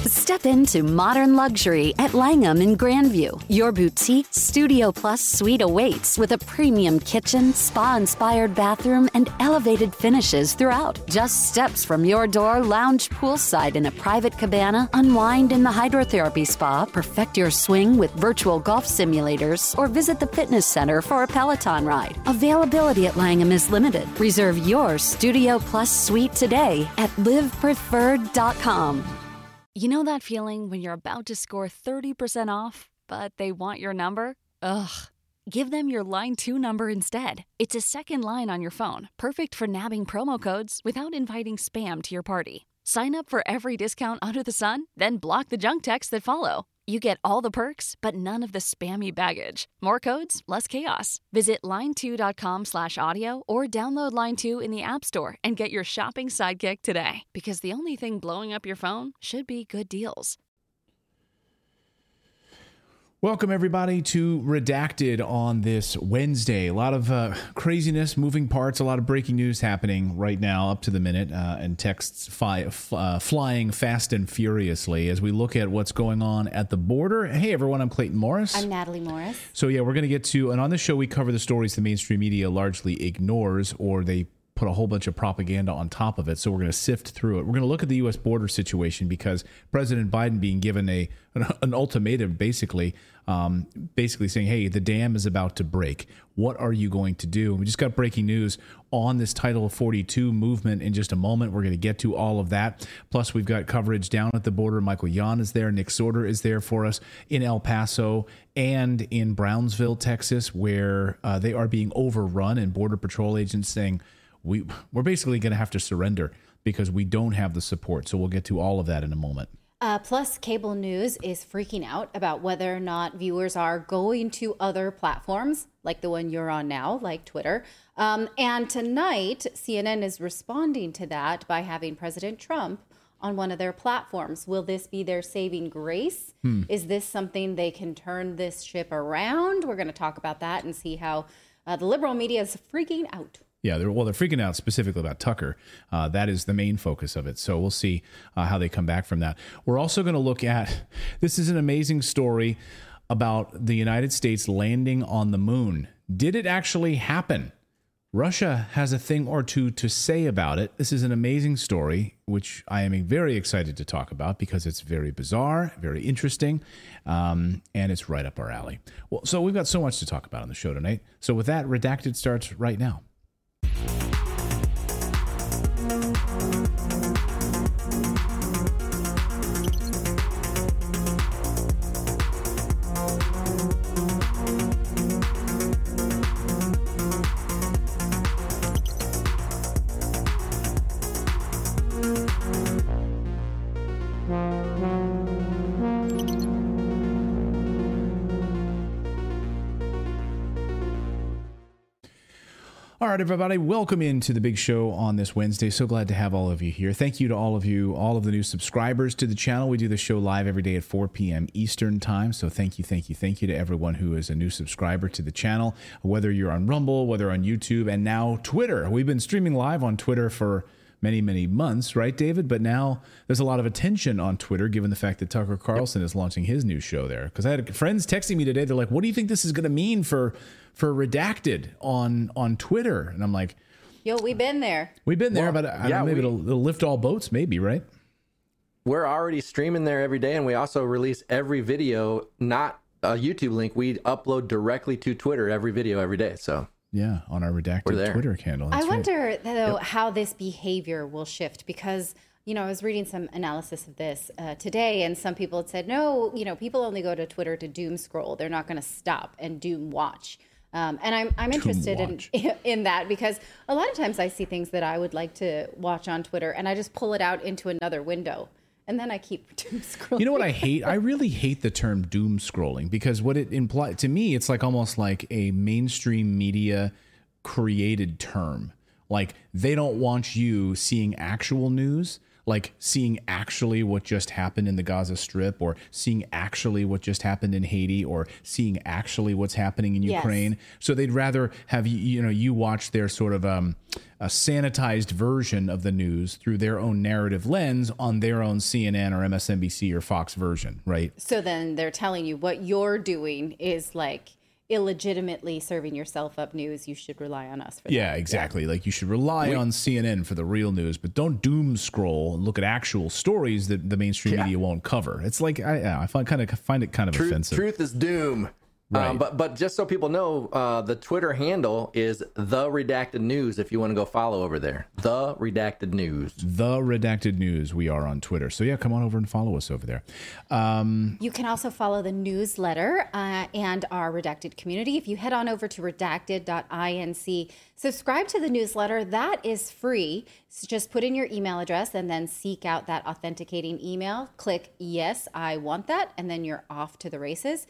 Step into modern luxury at Langham in Grandview. Your boutique Studio Plus suite awaits with a premium kitchen, spa-inspired bathroom, and elevated finishes throughout. Just steps from your door, lounge poolside in a private cabana, unwind in the hydrotherapy spa, perfect your swing with virtual golf simulators, or visit the fitness center for a Peloton ride. Availability at Langham is limited. Reserve your Studio Plus suite today at livepreferred.com. You know that feeling when you're about to score 30% off, but they want your number? Ugh. Give them your Line 2 number instead. It's a second line on your phone, perfect for nabbing promo codes without inviting spam to your party. Sign up for every discount under the sun, then block the junk texts that follow. You get all the perks, but none of the spammy baggage. More codes, less chaos. Visit line2.com/audio or download Line 2 in the App Store and get your shopping sidekick today. Because the only thing blowing up your phone should be good deals. Welcome, everybody, to Redacted on this Wednesday. A lot of craziness, moving parts, a lot of breaking news happening right now, up to the minute, and texts flying fast and furiously as we look at what's going on at the border. Hey, everyone, I'm Clayton Morris. I'm Natalie Morris. So, yeah, we're going to get to, and on this show, we cover the stories the mainstream media largely ignores, or they put a whole bunch of propaganda on top of it. So we're going to sift through it. We're going to look at the U.S. border situation because President Biden being given an ultimatum, basically saying, hey, the dam is about to break. What are you going to do? We just got breaking news on this Title 42 movement in just a moment. We're going to get to all of that. Plus, we've got coverage down at the border. Michael Yon is there. Nick Sorter is there for us in El Paso and in Brownsville, Texas, where they are being overrun and Border Patrol agents saying, we're basically going to have to surrender because we don't have the support. So we'll get to all of that in a moment. Plus, cable news is freaking out about whether or not viewers are going to other platforms like the one you're on now, like Twitter. And tonight, CNN is responding to that by having President Trump on one of their platforms. Will this be their saving grace? Is this something they can turn this ship around? We're going to talk about that and see how the liberal media is freaking out. Yeah, they're freaking out specifically about Tucker. That is the main focus of it. So we'll see how they come back from that. We're also going to look at, this is an amazing story about the United States landing on the moon. Did it actually happen? Russia has a thing or two to say about it. This is an amazing story, which I am very excited to talk about because it's very bizarre, very interesting, and it's right up our alley. Well, so we've got so much to talk about on the show tonight. So with that, Redacted starts right now. All right, everybody, welcome into the big show on this Wednesday. So glad to have all of you here. Thank you to all of you, all of the new subscribers to the channel. We do the show live every day at 4 p.m. Eastern time. So thank you to everyone who is a new subscriber to the channel, whether you're on Rumble, whether on YouTube, and now Twitter. We've been streaming live on Twitter for many months, right, David? But now there's a lot of attention on Twitter, given the fact that Tucker Carlson is launching his new show there. Because I had friends texting me today. They're like, what do you think this is going to mean for Redacted on Twitter? And I'm like, yo, we've been there. But I don't know, maybe it'll lift all boats, maybe, right? We're already streaming there every day, and we also release every video, not a YouTube link. We upload directly to Twitter every video every day, so... Yeah, on our Redacted Twitter handle. I wonder, though, how this behavior will shift because, you know, I was reading some analysis of this today, and some people had said, no, you know, people only go to Twitter to doom scroll. They're not going to stop and doom watch. And I'm interested in that because a lot of times I see things that I would like to watch on Twitter, and I just pull it out into another window. And then I keep doom scrolling. You know what I hate? I really hate the term doom scrolling because what it implies to me, it's like almost like a mainstream media created term. Like they don't want you seeing actual news. like seeing actually what just happened in the Gaza Strip, or seeing actually what just happened in Haiti, or seeing actually what's happening in Ukraine. So they'd rather have you watch their sort of a sanitized version of the news through their own narrative lens on their own CNN or MSNBC or Fox version, right? So then they're telling you what you're doing is like illegitimately serving yourself up news. You should rely on us for that. Yeah, exactly. Like you should rely on CNN for the real news, but don't doom scroll and look at actual stories that the mainstream media won't cover. It's like I find it kind of offensive. Truth is doom. Right. But just so people know, the Twitter handle is The Redacted News if you want to go follow over there. The Redacted News. The Redacted News. We are on Twitter. So yeah, come on over and follow us over there. You can also follow the newsletter and our Redacted community. If you head on over to redacted.inc, subscribe to the newsletter. That is free. So just put in your email address and then seek out that authenticating email. Click, yes, I want that. And then you're off to the races.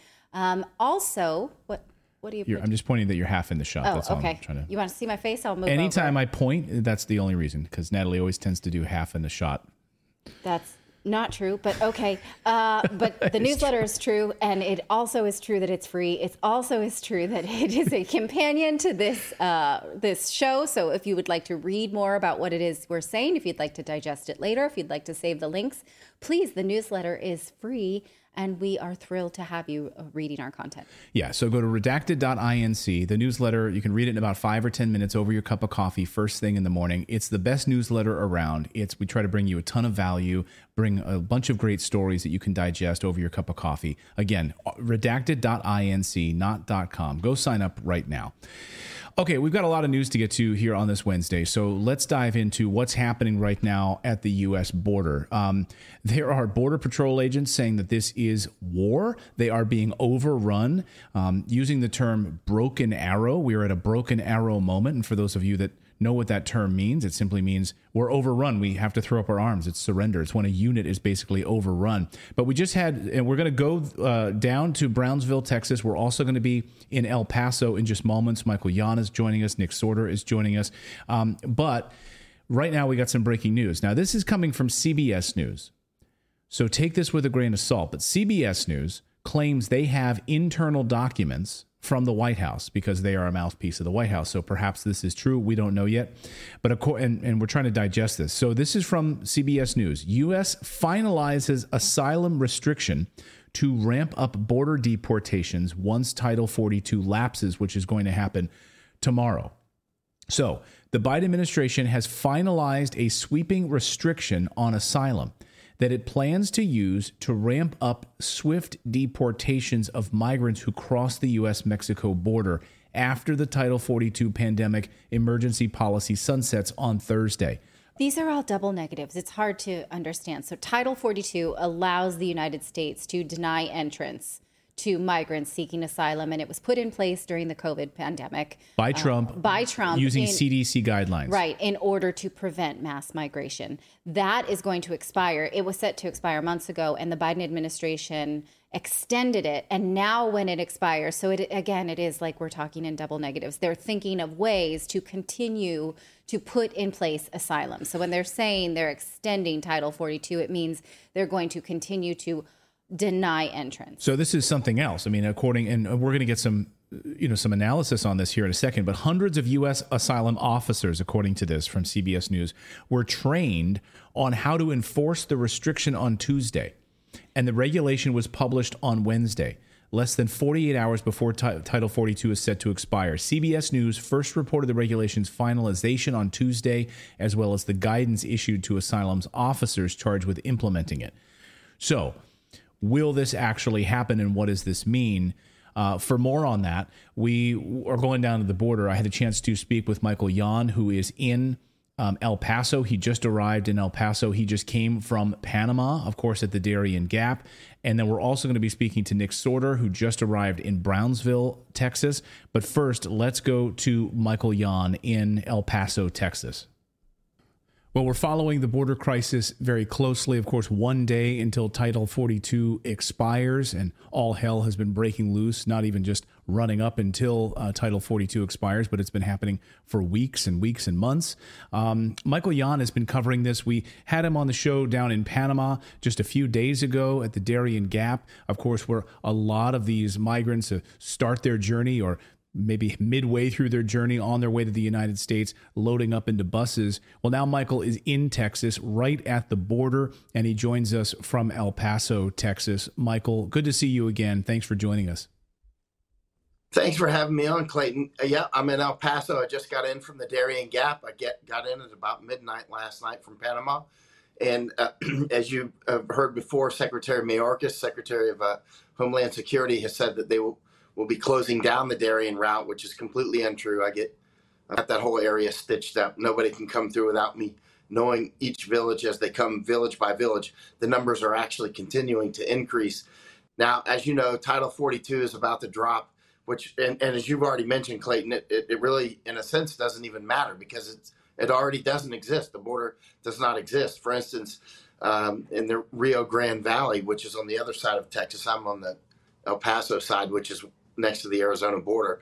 Also, what do you? I'm just pointing that you're half in the shot. Oh, that's all okay. I'm trying to. You want to see my face? I'll move. Anytime over. I point, that's the only reason, because Natalie always tends to do half in the shot. That's not true, but okay. But the newsletter is true, and it also is true that it's free. It also is true that it is a companion to this show. So if you would like to read more about what it is we're saying, if you'd like to digest it later, if you'd like to save the links, please, the newsletter is free. And we are thrilled to have you reading our content. Yeah, so go to redacted.inc. The newsletter, you can read it in about 5 or 10 minutes over your cup of coffee first thing in the morning. It's the best newsletter around. We try to bring you a ton of value, bring a bunch of great stories that you can digest over your cup of coffee. Again, redacted.inc, not .com. Go sign up right now. Okay, we've got a lot of news to get to here on this Wednesday, so let's dive into what's happening right now at the U.S. border. There are Border Patrol agents saying that this is war. They are being overrun, using the term broken arrow. We are at a broken arrow moment, and for those of you that know what that term means, it simply means we're overrun. We have to throw up our arms. It's surrender. It's when a unit is basically overrun. But we just had, and we're going to go down to Brownsville, Texas. We're also going to be in El Paso in just moments. Michael Yon is joining us. Nick Sorter is joining us. But right now we got some breaking news. Now this is coming from CBS News, so take this with a grain of salt. But CBS News claims they have internal documents from the White House because they are a mouthpiece of the White House. So perhaps this is true. We don't know yet. But and we're trying to digest this. So this is from CBS News. U.S. finalizes asylum restriction to ramp up border deportations once Title 42 lapses, which is going to happen tomorrow. So the Biden administration has finalized a sweeping restriction on asylum that it plans to use to ramp up swift deportations of migrants who cross the U.S.-Mexico border after the Title 42 pandemic emergency policy sunsets on Thursday. These are all double negatives. It's hard to understand. So Title 42 allows the United States to deny entrance to migrants seeking asylum, and it was put in place during the COVID pandemic by Trump using CDC guidelines, right, in order to prevent mass migration. That is going to expire. It was set to expire months ago, and the Biden administration extended it. And now when it expires, so it is like we're talking in double negatives. They're thinking of ways to continue to put in place asylum. So when they're saying they're extending Title 42, it means they're going to continue to deny entrance. So this is something else. I mean, and we're going to get some analysis on this here in a second, but hundreds of U.S. asylum officers, according to this from CBS News, were trained on how to enforce the restriction on Tuesday. And the regulation was published on Wednesday, less than 48 hours before Title 42 is set to expire. CBS News first reported the regulation's finalization on Tuesday, as well as the guidance issued to asylum's officers charged with implementing it. So, will this actually happen, and what does this mean? For more on that, we are going down to the border. I had a chance to speak with Michael Yon, who is in El Paso. He just arrived in El Paso. He just came from Panama, of course, at the Darien Gap. And then we're also going to be speaking to Nick Sorter, who just arrived in Brownsville, Texas. But first, let's go to Michael Yon in El Paso, Texas. Well, we're following the border crisis very closely. Of course, one day until Title 42 expires and all hell has been breaking loose, not even just running up until Title 42 expires, but it's been happening for weeks and weeks and months. Michael Yon has been covering this. We had him on the show down in Panama just a few days ago at the Darien Gap, of course, where a lot of these migrants start their journey or maybe midway through their journey on their way to the United States, loading up into buses. Well, now Michael is in Texas, right at the border, and he joins us from El Paso, Texas. Michael, good to see you again. Thanks for joining us. Thanks for having me on, Clayton. Yeah, I'm in El Paso. I just got in from the Darien Gap. I got in at about midnight last night from Panama. And as you have heard before, Secretary Mayorkas, Secretary of Homeland Security, has said that they will be closing down the Darien route, which is completely untrue. I got that whole area stitched up. Nobody can come through without me knowing each village as they come village by village. The numbers are actually continuing to increase. Now, as you know, Title 42 is about to drop, which, and as you've already mentioned, Clayton, it really, in a sense, doesn't even matter because it already doesn't exist. The border does not exist. For instance, in the Rio Grande Valley, which is on the other side of Texas, I'm on the El Paso side, which is next to the Arizona border.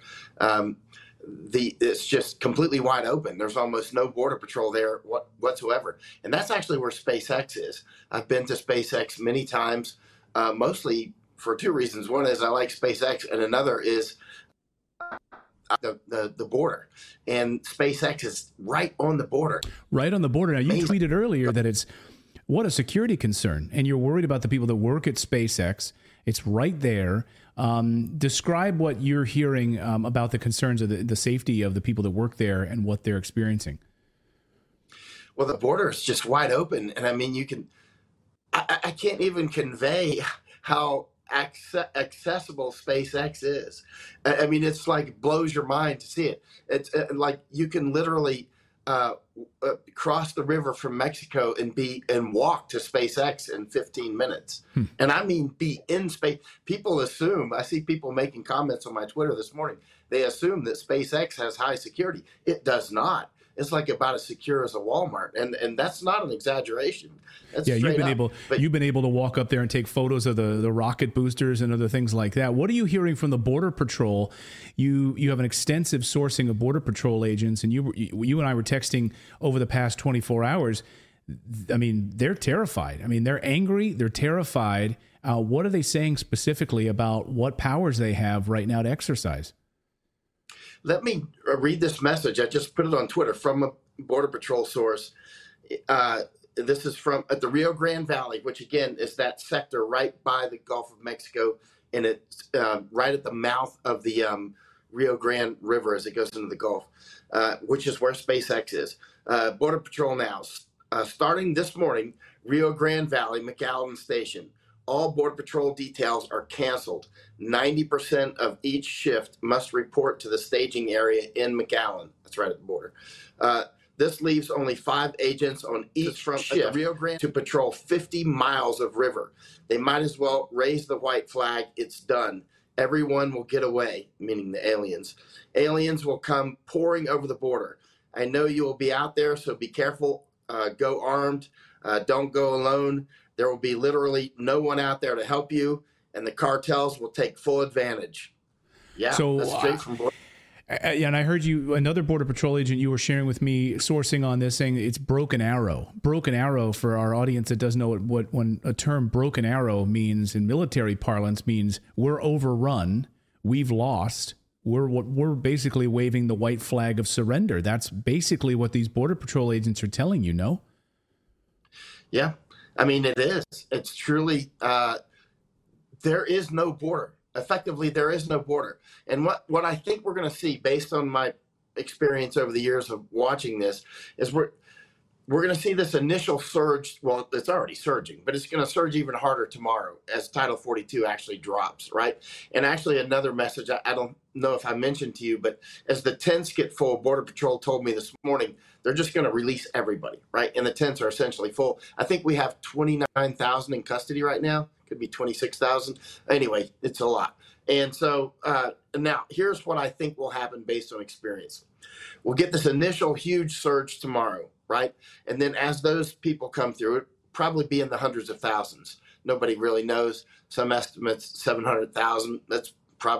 It's just completely wide open. There's almost no border patrol there whatsoever. And that's actually where SpaceX is. I've been to SpaceX many times, mostly for two reasons. One is I like SpaceX, and another is the border. And SpaceX is right on the border. Right on the border. Now, you tweeted earlier that it's what a security concern, and you're worried about the people that work at SpaceX. It's right there. Describe what you're hearing about the concerns of the safety of the people that work there and what they're experiencing. Well, the border is just wide open. And I mean, I can't even convey how accessible SpaceX is. I mean, it's like blows your mind to see it. It's like you can literally cross the river from Mexico and walk to SpaceX in 15 minutes. And I mean, be in space. People assume, I see people making comments on my Twitter this morning, they assume that SpaceX has high security. It does not. It's like about as secure as a Walmart, and that's not an exaggeration. That's you've been able to walk up there and take photos of the rocket boosters and other things like that. What are you hearing from the Border Patrol? You have an extensive sourcing of Border Patrol agents, and you and I were texting over the past 24 hours. I mean, they're terrified. I mean, they're angry. They're terrified. What are they saying specifically about what powers they have right now to exercise? Let me read this message. I just put it on Twitter from a Border Patrol source. This is from at the Rio Grande Valley, which again is that sector right by the Gulf of Mexico, and it's right at the mouth of the Rio Grande River as it goes into the Gulf, which is where SpaceX is. Border Patrol now, starting this morning, Rio Grande Valley, McAllen Station. All Border Patrol details are canceled. 90% of each shift must report to the staging area in McAllen. That's right at the border. This leaves only 5 agents on each shift Rio Grande to patrol 50 miles of river. They might as well raise the white flag. It's done. Everyone will get away, meaning the aliens. Aliens will come pouring over the border. I know you will be out there, so be careful. Go armed. Don't go alone. There will be literally no one out there to help you, and the cartels will take full advantage. Yeah, so, that's straight from border. And I heard you, another Border Patrol agent you were sharing with me, sourcing on this, saying it's Broken Arrow. Broken Arrow, for our audience that doesn't know what when a term Broken Arrow means in military parlance, means we're overrun, we've lost, we're basically waving the white flag of surrender. That's basically what these Border Patrol agents are telling you, no? Yeah. I mean, it is. It's truly, there is no border. Effectively, there is no border. And what I think we're going to see, based on my experience over the years of watching this, is we're going to see this initial surge. Well, it's already surging, but it's going to surge even harder tomorrow as Title 42 actually drops, right? And actually, another message, I don't know if I mentioned to you, but as the tents get full, Border Patrol told me this morning, they're just going to release everybody, right? And the tents are essentially full. I think we have 29,000 in custody right now. Could be 26,000. Anyway, it's a lot. And so now here's what I think will happen based on experience. We'll get this initial huge surge tomorrow, right? And then as those people come through, it probably be in the hundreds of thousands. Nobody really knows. Some estimates, 700,000. That's probably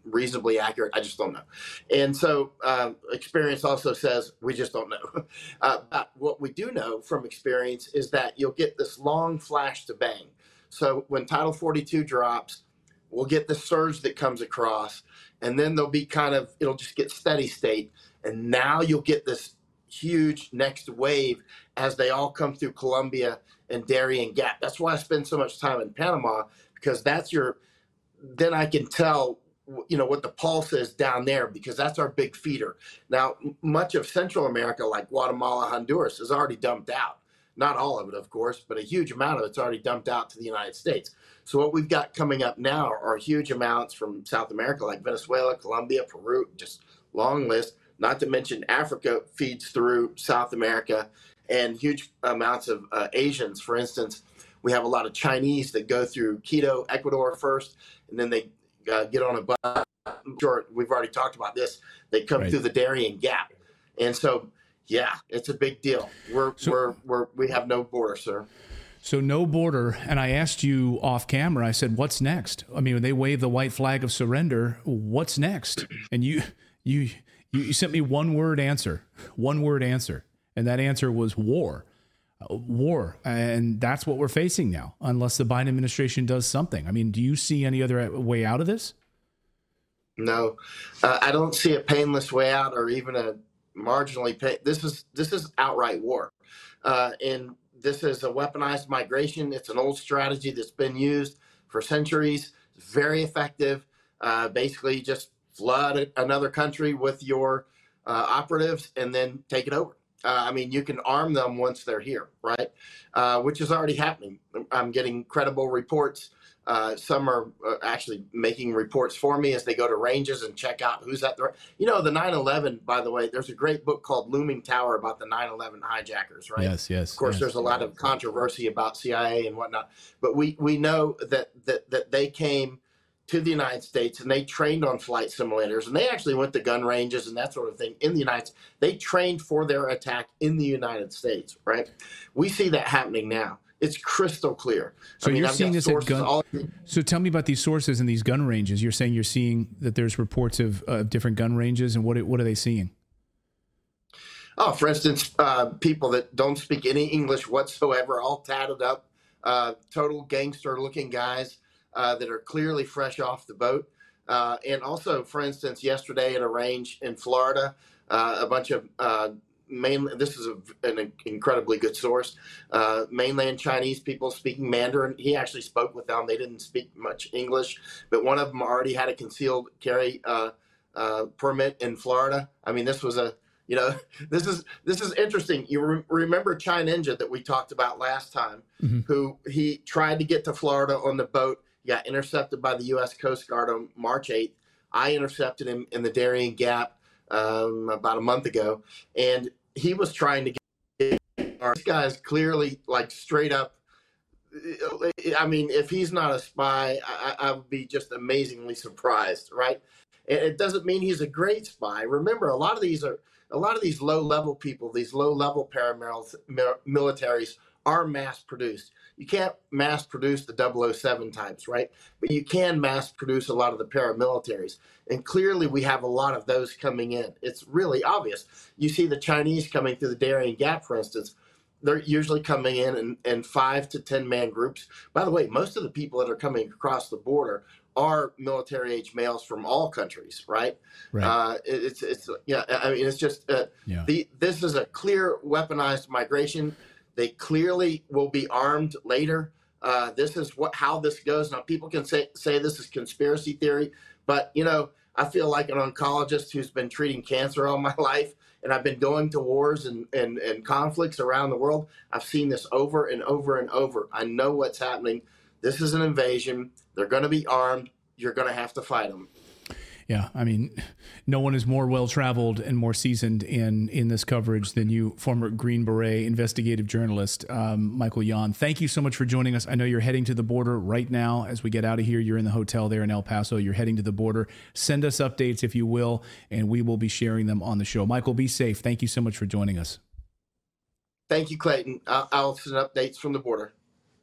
reasonably accurate. I just don't know. And so experience also says we just don't know. But what we do know from experience is that you'll get this long flash to bang. So when Title 42 drops, we'll get the surge that comes across, and then there'll be it'll just get steady state. And now you'll get this huge next wave as they all come through Colombia and Darien Gap. That's why I spend so much time in Panama, because then I can tell, what the pulse is down there, because that's our big feeder. Now, much of Central America, like Guatemala, Honduras, is already dumped out. Not all of it, of course, but a huge amount of it's already dumped out to the United States. So what we've got coming up now are huge amounts from South America, like Venezuela, Colombia, Peru, just long list. Not to mention Africa feeds through South America, and huge amounts of Asians. For instance, we have a lot of Chinese that go through Quito, Ecuador first, and then they get on a bus. I'm sure we've already talked about this. They come through the Darien Gap. And so, yeah, it's a big deal. We have no border, sir. So no border. And I asked you off camera, I said, what's next? I mean, when they wave the white flag of surrender, what's next? And you sent me one word answer. And that answer was war. War. And that's what we're facing now, unless the Biden administration does something. I mean, do you see any other way out of this? No, I don't see a painless way out, or even a marginally This is outright war. And this is a weaponized migration. It's an old strategy that's been used for centuries. It's very effective. Basically, just flood another country with your operatives and then take it over. I mean, you can arm them once they're here, right? Which is already happening. I'm getting credible reports. Some are actually making reports for me as they go to ranges and check out who's at the. The 9/11. By the way, there's a great book called Looming Tower about the 9/11 hijackers, right? Yes. Of course, there's a lot of controversy about CIA and whatnot, but we know that they came to the United States and they trained on flight simulators, and they actually went to gun ranges and that sort of thing in the United States. They trained for their attack in the United States, right? We see that happening now. It's crystal clear. So you're seeing this at gun. So tell me about these sources and these gun ranges. You're saying you're seeing that there's reports of different gun ranges, and what are they seeing? Oh, for instance, people that don't speak any English whatsoever, all tatted up, total gangster-looking guys that are clearly fresh off the boat. And also, for instance, yesterday at a range in Florida, a bunch of this is an incredibly good source, mainland Chinese people speaking Mandarin. He actually spoke with them. They didn't speak much English, but one of them already had a concealed carry permit in Florida. I mean, this was this is interesting. You remember China Ninja that we talked about last time, who he tried to get to Florida on the boat. He got intercepted by the U.S. Coast Guard on March 8th. I intercepted him in the Darien Gap about a month ago, and he was trying to get this guy is clearly like straight up. I mean, if he's not a spy, I would be just amazingly surprised, right? And it doesn't mean he's a great spy. Remember, a lot of these low-level people, these low-level paramilitaries are mass-produced. You can't mass-produce the 007 types, right? But you can mass-produce a lot of the paramilitaries. And clearly we have a lot of those coming in. It's really obvious. You see the Chinese coming through the Darien Gap, for instance. They're usually coming in 5 to 10-man groups. By the way, most of the people that are coming across the border are military-age males from all countries, right? Right. It's just this is a clear weaponized migration. They clearly will be armed later. This is how this goes. Now, people can say this is conspiracy theory, but I feel like an oncologist who's been treating cancer all my life, and I've been going to wars and conflicts around the world. I've seen this over and over and over. I know what's happening. This is an invasion. They're going to be armed. You're going to have to fight them. Yeah, I mean, no one is more well-traveled and more seasoned in this coverage than you, former Green Beret investigative journalist, Michael Yon. Thank you so much for joining us. I know you're heading to the border right now. As we get out of here, you're in the hotel there in El Paso. You're heading to the border. Send us updates if you will, and we will be sharing them on the show. Michael, be safe. Thank you so much for joining us. Thank you, Clayton. I'll send updates from the border.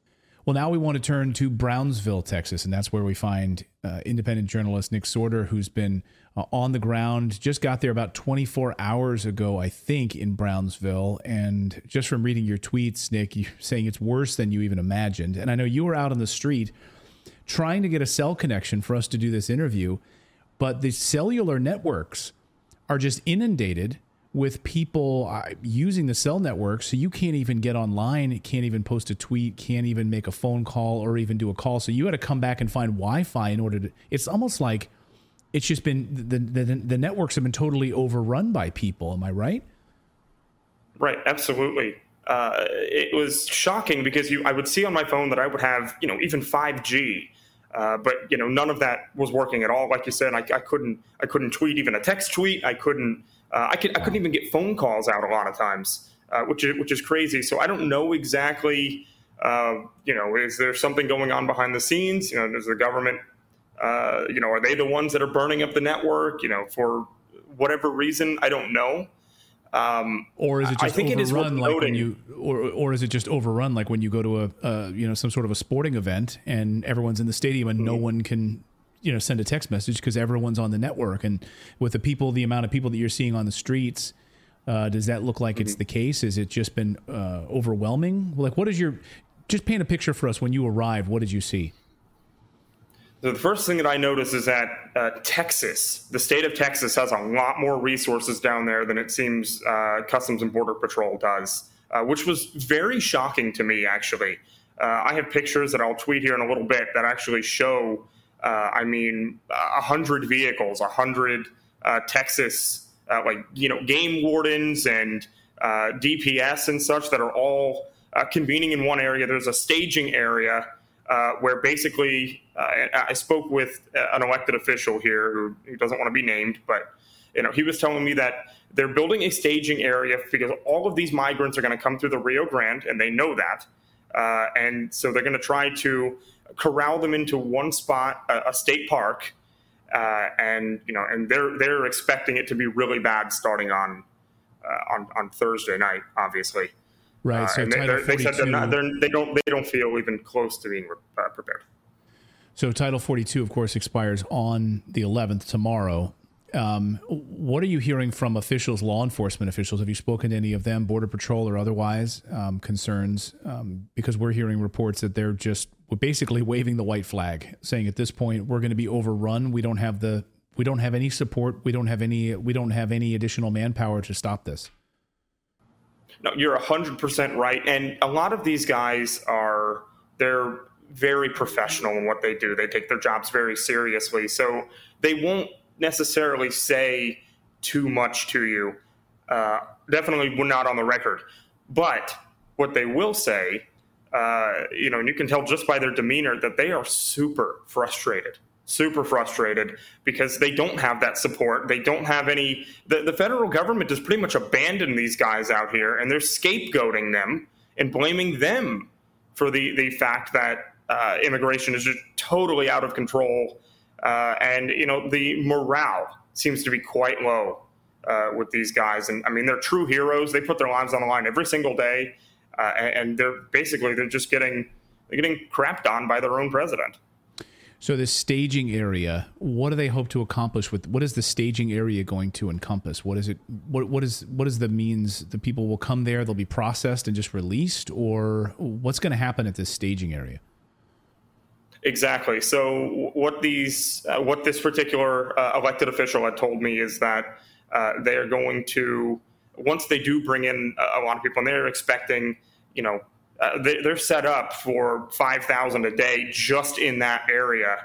Well, now we want to turn to Brownsville, Texas, and that's where we find independent journalist Nick Sorter, who's been on the ground, just got there about 24 hours ago, I think, in Brownsville. And just from reading your tweets, Nick, you're saying it's worse than you even imagined. And I know you were out on the street trying to get a cell connection for us to do this interview, but the cellular networks are just inundated with people using the cell network, so you can't even get online, can't even post a tweet, can't even make a phone call or even do a call. So you had to come back and find Wi-Fi in order to. It's almost like it's just been the networks have been totally overrun by people. Am I right? Right, absolutely. It was shocking because I would see on my phone that I would have even 5G. But none of that was working at all. Like you said, I couldn't tweet, even a text tweet. I couldn't even get phone calls out a lot of times, which is crazy. So I don't know exactly. Is there something going on behind the scenes? Does the government? Are they the ones that are burning up the network? For whatever reason, I don't know. Or is it just overrun like when you, or is it just overrun like when you go to a some sort of a sporting event and everyone's in the stadium and no one can send a text message because everyone's on the network? And with the amount of people that you're seeing on the streets, does that look like it's the case? Is it just been overwhelming? Like, just paint a picture for us when you arrived. What did you see? So the first thing that I noticed is that Texas, the state of Texas, has a lot more resources down there than it seems Customs and Border Patrol does, which was very shocking to me, actually. I have pictures that I'll tweet here in a little bit that actually show, 100 vehicles, 100 Texas, game wardens and DPS and such that are all convening in one area. There's a staging area where basically I spoke with an elected official here who doesn't want to be named, but he was telling me that they're building a staging area because all of these migrants are going to come through the Rio Grande, and they know that, and so they're going to try to corral them into one spot, a state park, and they're expecting it to be really bad starting on Thursday night, obviously. Right. So they said they don't feel even close to being prepared. So Title 42, of course, expires on the 11th, tomorrow. What are you hearing from officials, law enforcement officials? Have you spoken to any of them, Border Patrol or otherwise, concerns? Because we're hearing reports that they're just basically waving the white flag, saying at this point we're going to be overrun. We don't have any support. We don't have any additional manpower to stop this. No, you're 100% right. And a lot of these guys they're very professional in what they do. They take their jobs very seriously. So they won't necessarily say too much to you. Definitely not on the record. But what they will say, and you can tell just by their demeanor that they are super frustrated because they don't have that support. They don't have any. The federal government has pretty much abandoned these guys out here, and they're scapegoating them and blaming them for the fact that immigration is just totally out of control. And the morale seems to be quite low with these guys. And I mean, they're true heroes. They put their lives on the line every single day, and they're just getting crapped on by their own president. So this staging area, what do they hope to accomplish with? What is the staging area going to encompass? What is it? What is the means? The people will come there, they'll be processed and just released, or what's going to happen at this staging area? Exactly. So what this particular elected official had told me is that they are going to, once they do bring in a lot of people, and they're expecting, they're set up for 5,000 a day just in that area.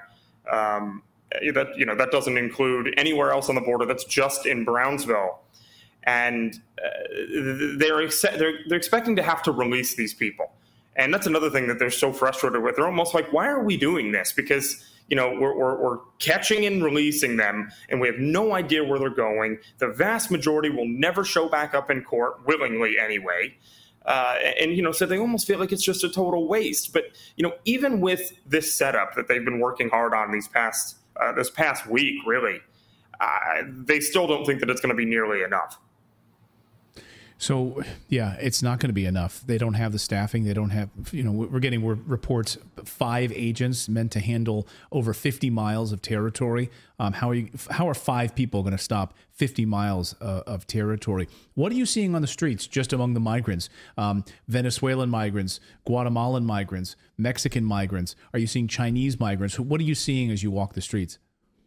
That doesn't include anywhere else on the border. That's just in Brownsville, and they're expecting to have to release these people. And that's another thing that they're so frustrated with. They're almost like, why are we doing this? Because, we're catching and releasing them, and we have no idea where they're going. The vast majority will never show back up in court, willingly anyway. So they almost feel like it's just a total waste. But, even with this setup that they've been working hard on this past week, really, they still don't think that it's going to be nearly enough. So, yeah, it's not going to be enough. They don't have the staffing. They don't have, we're getting reports, 5 agents meant to handle over 50 miles of territory. How are 5 people going to stop 50 miles of territory? What are you seeing on the streets just among the migrants? Venezuelan migrants, Guatemalan migrants, Mexican migrants. Are you seeing Chinese migrants? What are you seeing as you walk the streets?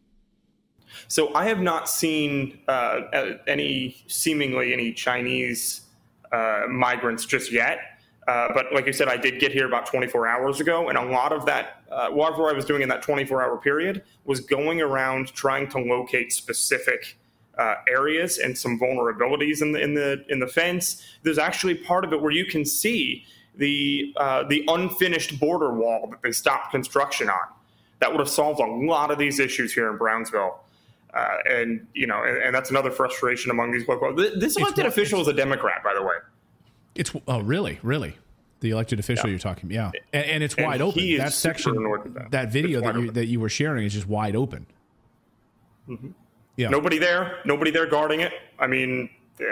So I have not seen any Chinese migrants just yet. But like you said, I did get here about 24 hours ago. And a lot of that, what I was doing in that 24-hour period was going around trying to locate specific areas and some vulnerabilities in the fence. There's actually part of it where you can see the unfinished border wall that they stopped construction on. That would have solved a lot of these issues here in Brownsville. And that's another frustration among these local. This elected official is a Democrat, by the way. Really? The elected official you're talking about, yeah. And it's wide open. That section, that video that you were sharing is just wide open. Mm-hmm. Yeah. Nobody there guarding it. I mean,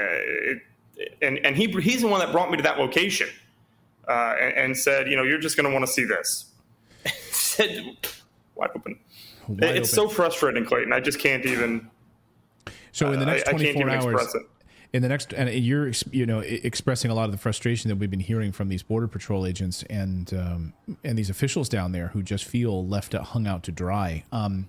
and he's the one that brought me to that location and said, you're just going to want to see this. Said wide open. It's so frustrating, Clayton. I just can't even. So in the next 24 hours, and you're expressing a lot of the frustration that we've been hearing from these Border Patrol agents and these officials down there who just feel hung out to dry.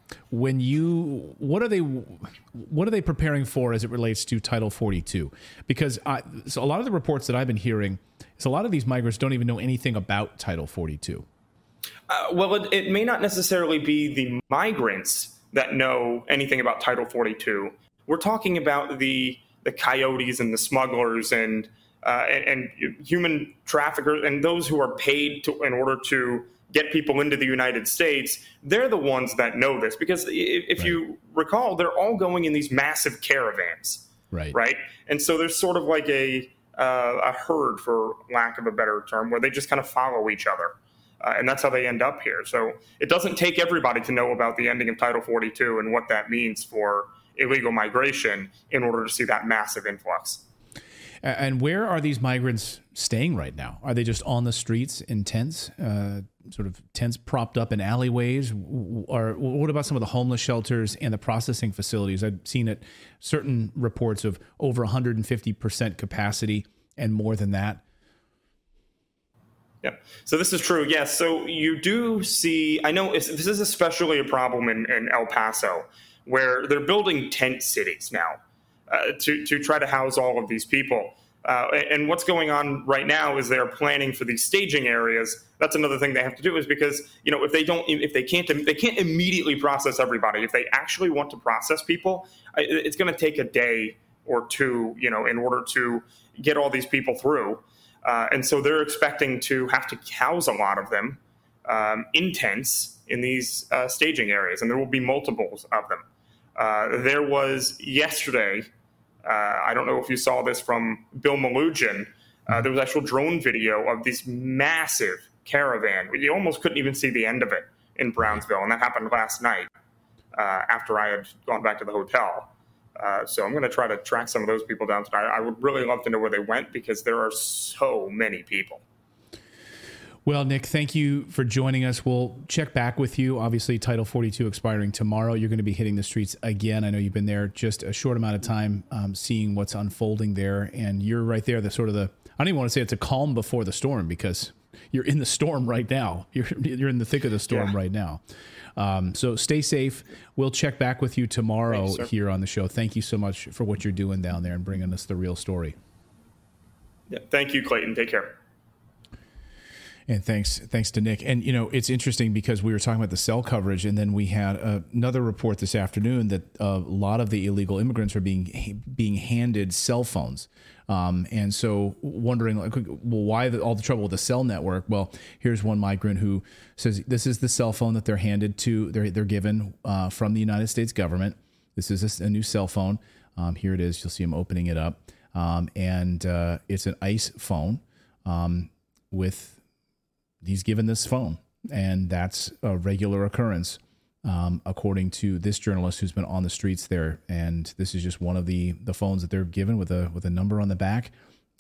What are they preparing for as it relates to Title 42? Because so a lot of the reports that I've been hearing is a lot of these migrants don't even know anything about Title 42. Well, it may not necessarily be the migrants that know anything about Title 42. We're talking about the coyotes and the smugglers and human traffickers and those who are paid in order to get people into the United States. They're the ones that know this because if you recall, they're all going in these massive caravans, right? And so there's sort of like a herd, for lack of a better term, where they just kind of follow each other. And that's how they end up here. So it doesn't take everybody to know about the ending of Title 42 and what that means for illegal migration in order to see that massive influx. And where are these migrants staying right now? Are they just on the streets in tents, sort of tents propped up in alleyways? Or what about some of the homeless shelters and the processing facilities? I've seen certain reports of over 150% capacity and more than that. Yeah. So this is true. Yes. So you do see, I know this is especially a problem in El Paso, where they're building tent cities now to try to house all of these people. And what's going on right now is they're planning for these staging areas. That's another thing they have to do is because, if they can't immediately process everybody. If they actually want to process people, it's going to take a day or two, in order to get all these people through. And so they're expecting to have to house a lot of them in tents in these staging areas, and there will be multiples of them. There was yesterday, I don't know if you saw this from Bill Malugin, there was actual drone video of this massive caravan. You almost couldn't even see the end of it in Brownsville, and that happened last night after I had gone back to the hotel. So I'm going to try to track some of those people down tonight. I would really love to know where they went because there are so many people. Well, Nick, thank you for joining us. We'll check back with you. Obviously, Title 42 expiring tomorrow. You're going to be hitting the streets again. I know you've been there just a short amount of time, seeing what's unfolding there. And you're right there, I don't even want to say it's a calm before the storm because you're in the storm right now. You're in the thick of the storm right now. So stay safe. We'll check back with you tomorrow here on the show. Thank you so much for what you're doing down there and bringing us the real story. Yeah, thank you, Clayton. Take care. And thanks to Nick. And, it's interesting because we were talking about the cell coverage, and then we had another report this afternoon that a lot of the illegal immigrants are being handed cell phones. And so wondering, why all the trouble with the cell network? Well, here's one migrant who says this is the cell phone that they're handed to, they're given from the United States government. This is a new cell phone. Here it is. You'll see him opening it up. And it's an ICE phone he's given this phone, and that's a regular occurrence, according to this journalist who's been on the streets there. And this is just one of the phones that they're given with a number on the back.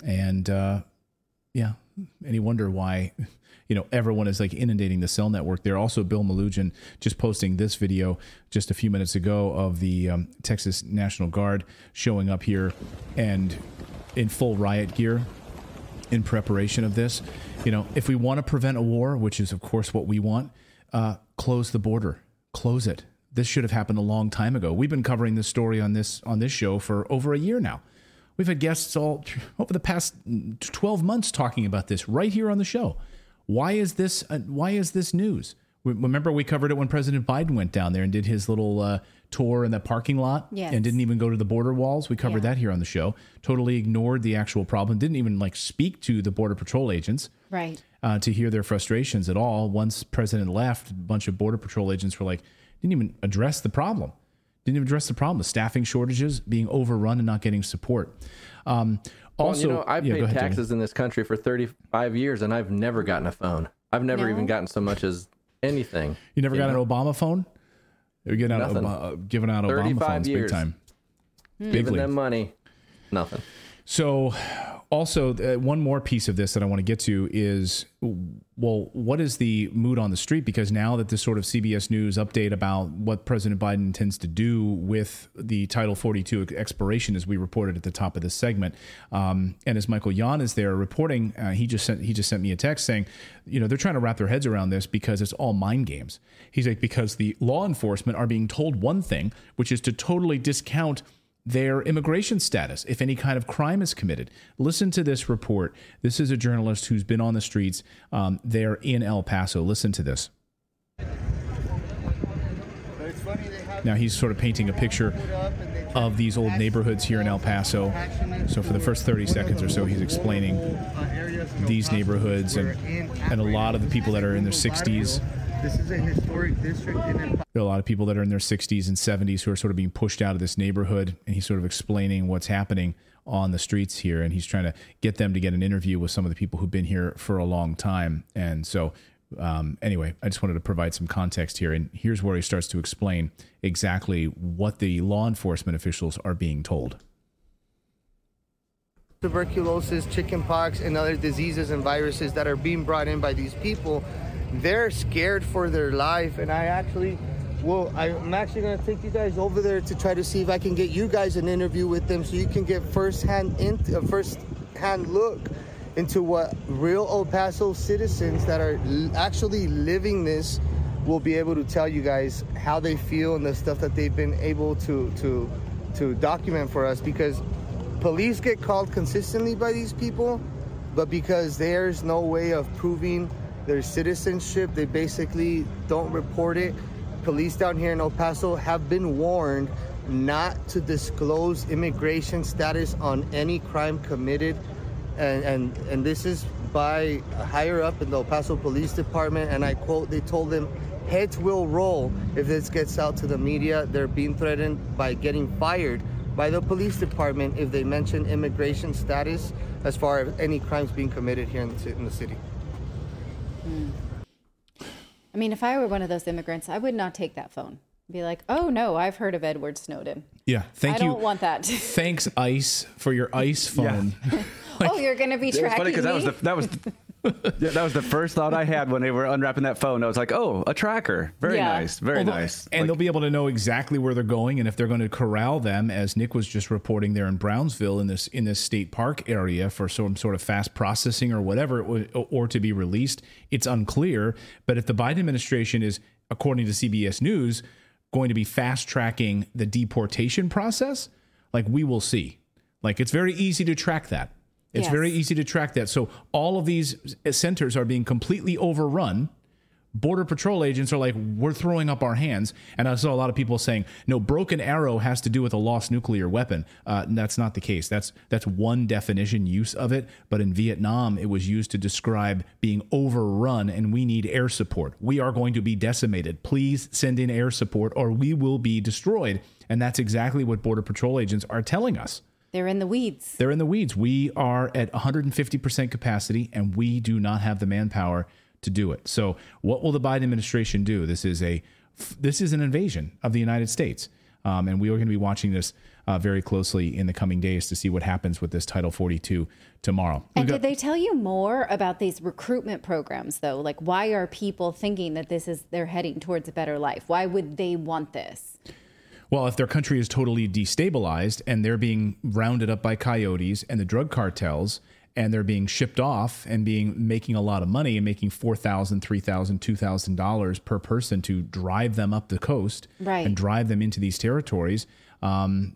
And any wonder why, everyone is like inundating the cell network there. Also, Bill Melugin just posting this video just a few minutes ago of the Texas National Guard showing up here and in full riot gear in preparation of this. If we want to prevent a war, which is of course what we want, close the border, close it. This should have happened a long time ago. We've been covering this story on this show for over a year now. We've had guests all over the past 12 months talking about this right here on the show. Why is this news? Remember, we covered it when President Biden went down there and did his little tour in that parking lot and didn't even go to the border walls. We covered that here on the show. Totally ignored the actual problem. Didn't even speak to the Border Patrol agents to hear their frustrations at all. Once President left, a bunch of Border Patrol agents were didn't even address the problem. The staffing shortages, being overrun and not getting support. Also, I've paid taxes in this country for 35 years, and I've never gotten a phone. I've never even gotten so much as anything. You never got an Obama phone? You're giving out Obama phones big time. Giving them money. Nothing. So also, one more piece of this that I want to get to is, what is the mood on the street? Because now that this sort of CBS News update about what President Biden intends to do with the Title 42 expiration, as we reported at the top of this segment, and as Michael Yon is there reporting, he just sent me a text saying, they're trying to wrap their heads around this because it's all mind games. He's like, because the law enforcement are being told one thing, which is to totally discount their immigration status if any kind of crime is committed. Listen to this report. This is a journalist who's been on the streets there in El Paso. Listen to this. Now he's sort of painting a picture of these old neighborhoods here in El Paso. So for the first 30 seconds or so, he's explaining these neighborhoods and a lot of the people that are in their 60s. This is a historic district. There are a lot of people that are in their 60s and 70s who are sort of being pushed out of this neighborhood, and he's sort of explaining what's happening on the streets here, and he's trying to get them to get an interview with some of the people who've been here for a long time. And so anyway, I just wanted to provide some context here, and here's where he starts to explain exactly what the law enforcement officials are being told. Tuberculosis, chickenpox, and other diseases and viruses that are being brought in by these people. They're scared for their life, and I'm actually going to take you guys over there to try to see if I can get you guys an interview with them so you can get first-hand look into what real El Paso citizens that are actually living this will be able to tell you guys how they feel and the stuff that they've been able to document for us, because police get called consistently by these people, but because there's no way of proving their citizenship, they basically don't report it. Police down here in El Paso have been warned not to disclose immigration status on any crime committed, and this is by higher up in the El Paso Police Department, and I quote, they told them heads will roll if this gets out to the media. They're being threatened by getting fired by the police department if they mention immigration status as far as any crimes being committed here in the city. I mean, if I were one of those immigrants, I would not take that phone. I'd be like, oh no, I've heard of Edward Snowden. Yeah, thank you. I don't want that. Thanks, ICE, for your ICE phone. Yeah. Oh, you're going to be tracking me? That was the first thought I had when they were unwrapping that phone. I was like, oh, a tracker. Very nice. Very nice. And they'll be able to know exactly where they're going, and if they're going to corral them, as Nick was just reporting there in Brownsville in this state park area for some sort of fast processing or whatever, or to be released, it's unclear. But if the Biden administration is, according to CBS News, going to be fast tracking the deportation process, we will see. It's very easy to track that. It's very easy to track that. So all of these centers are being completely overrun. Border Patrol agents are like, we're throwing up our hands. And I saw a lot of people saying, no, Broken Arrow has to do with a lost nuclear weapon. That's not the case. That's one definition use of it. But in Vietnam, it was used to describe being overrun, and we need air support. We are going to be decimated. Please send in air support or we will be destroyed. And that's exactly what Border Patrol agents are telling us. They're in the weeds. They're in the weeds. We are at 150% capacity, and we do not have the manpower to do it. So what will the Biden administration do? This is an invasion of the United States. And we are going to be watching this very closely in the coming days to see what happens with this Title 42 tomorrow. And did they tell you more about these recruitment programs, though? Like, why are people thinking that they're heading towards a better life? Why would they want this? Well, if their country is totally destabilized and they're being rounded up by coyotes and the drug cartels, and they're being shipped off and making a lot of money and making $4,000, $3,000, $2,000 per person to drive them up the coast and drive them into these territories. And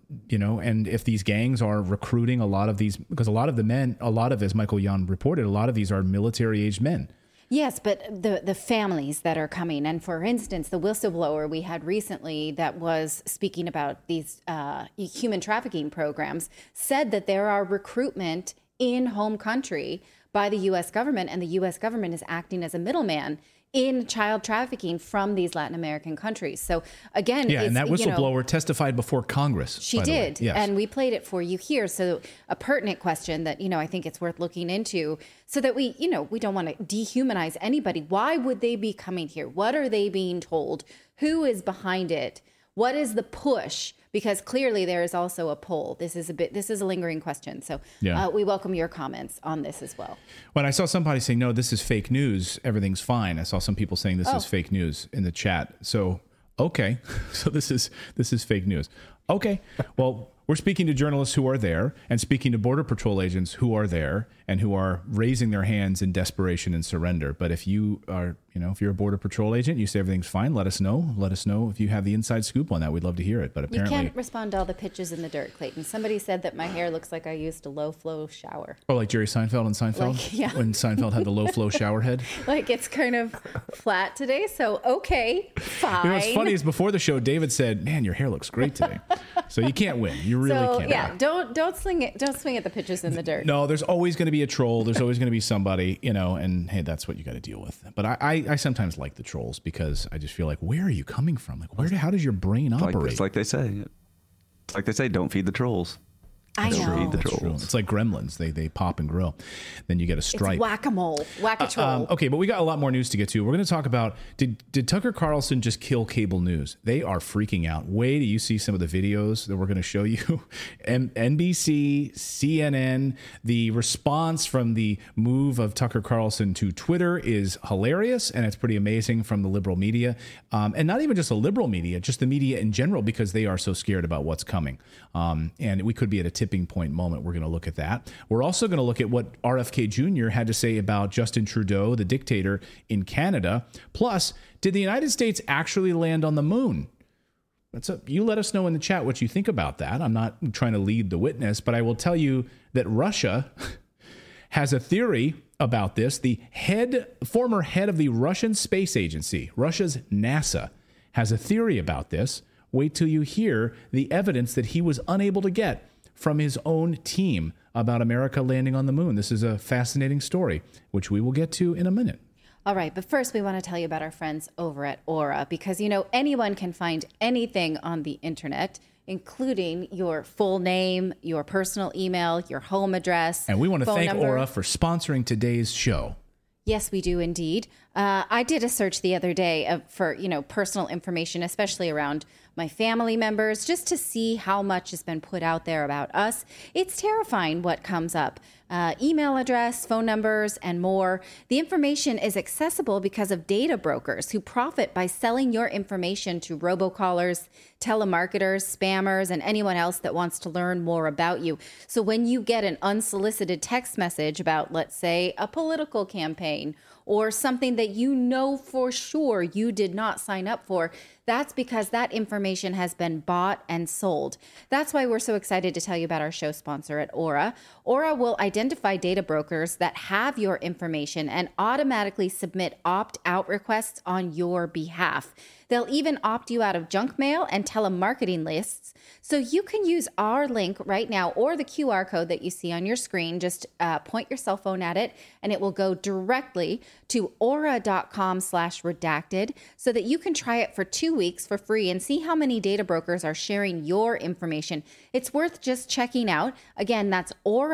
if these gangs are recruiting a lot of these, because a lot of, as Michael Yon reported, a lot of these are military-aged men. Yes, but the families that are coming, and for instance, the whistleblower we had recently that was speaking about these human trafficking programs said that there are recruitment in home country by the U.S. government, and the U.S. government is acting as a middleman in child trafficking from these Latin American countries. So again, and that whistleblower testified before Congress. She did, yes. And we played it for you here. So a pertinent question that I think it's worth looking into, so that we don't want to dehumanize anybody. Why would they be coming here? What are they being told? Who is behind it? What is the push? Because clearly there is also a pull. This is a lingering question. So we welcome your comments on this as well. When I saw somebody saying, no, this is fake news, everything's fine. I saw some people saying this is fake news in the chat. So, okay. So this is fake news. Okay. Well, we're speaking to journalists who are there and speaking to Border Patrol agents who are there and who are raising their hands in desperation and surrender. But if you are, if you're a Border Patrol agent, you say everything's fine, let us know. Let us know if you have the inside scoop on that. We'd love to hear it. But apparently, you can't respond to all the pitches in the dirt, Clayton. Somebody said that my hair looks like I used a low flow shower. Oh, like Jerry Seinfeld on Seinfeld? When Seinfeld had the low flow shower head? Like it's kind of flat today. So, okay, fine. What's funny is before the show, David said, man, your hair looks great today. So you can't win. You really can't. Yeah, don't swing it. Don't swing at the pitches in the dirt. No, there's always going to be a troll. There's always going to be somebody, and hey, that's what you got to deal with. But I sometimes like the trolls because I just feel like, where are you coming from? Like, how does your brain operate? It's like they say, don't feed the trolls. I know. The trolls. It's like Gremlins. They pop and grow. Then you get a stripe. It's whack-a-mole. Whack-a-troll. Okay, but we got a lot more news to get to. We're going to talk about, did Tucker Carlson just kill cable news? They are freaking out. Wait till you see some of the videos that we're going to show you. NBC, CNN, the response from the move of Tucker Carlson to Twitter is hilarious, and it's pretty amazing from the liberal media. And not even just the liberal media, just the media in general, because they are so scared about what's coming. And we could be at a tipping point moment. We're going to look at that. We're also going to look at what RFK Jr. had to say about Justin Trudeau, the dictator in Canada. Plus, did the United States actually land on the moon? You let us know in the chat what you think about that. I'm not trying to lead the witness, but I will tell you that Russia has a theory about this. The former head of the Russian space agency, Russia's NASA, has a theory about this. Wait till you hear the evidence that he was unable to get from his own team about America landing on the moon. This is a fascinating story, which we will get to in a minute. All right, but first we want to tell you about our friends over at Aura, because anyone can find anything on the internet, including your full name, your personal email, your home address, and we want to thank number. Aura for sponsoring today's show. Yes, we do indeed. I did a search the other day for personal information, especially around my family members, just to see how much has been put out there about us. It's terrifying what comes up. Email address, phone numbers, and more. The information is accessible because of data brokers who profit by selling your information to robocallers, telemarketers, spammers, and anyone else that wants to learn more about you. So when you get an unsolicited text message about, let's say, a political campaign or something that you know for sure you did not sign up for, that's because that information has been bought and sold. That's why we're so excited to tell you about our show sponsor at Aura. Aura will identify data brokers that have your information and automatically submit opt-out requests on your behalf. They'll even opt you out of junk mail and telemarketing lists. So you can use our link right now or the QR code that you see on your screen. Just point your cell phone at it and it will go directly to aura.com/redacted so that you can try it for 2 weeks for free and see how many data brokers are sharing your information. It's worth just checking out. Again, that's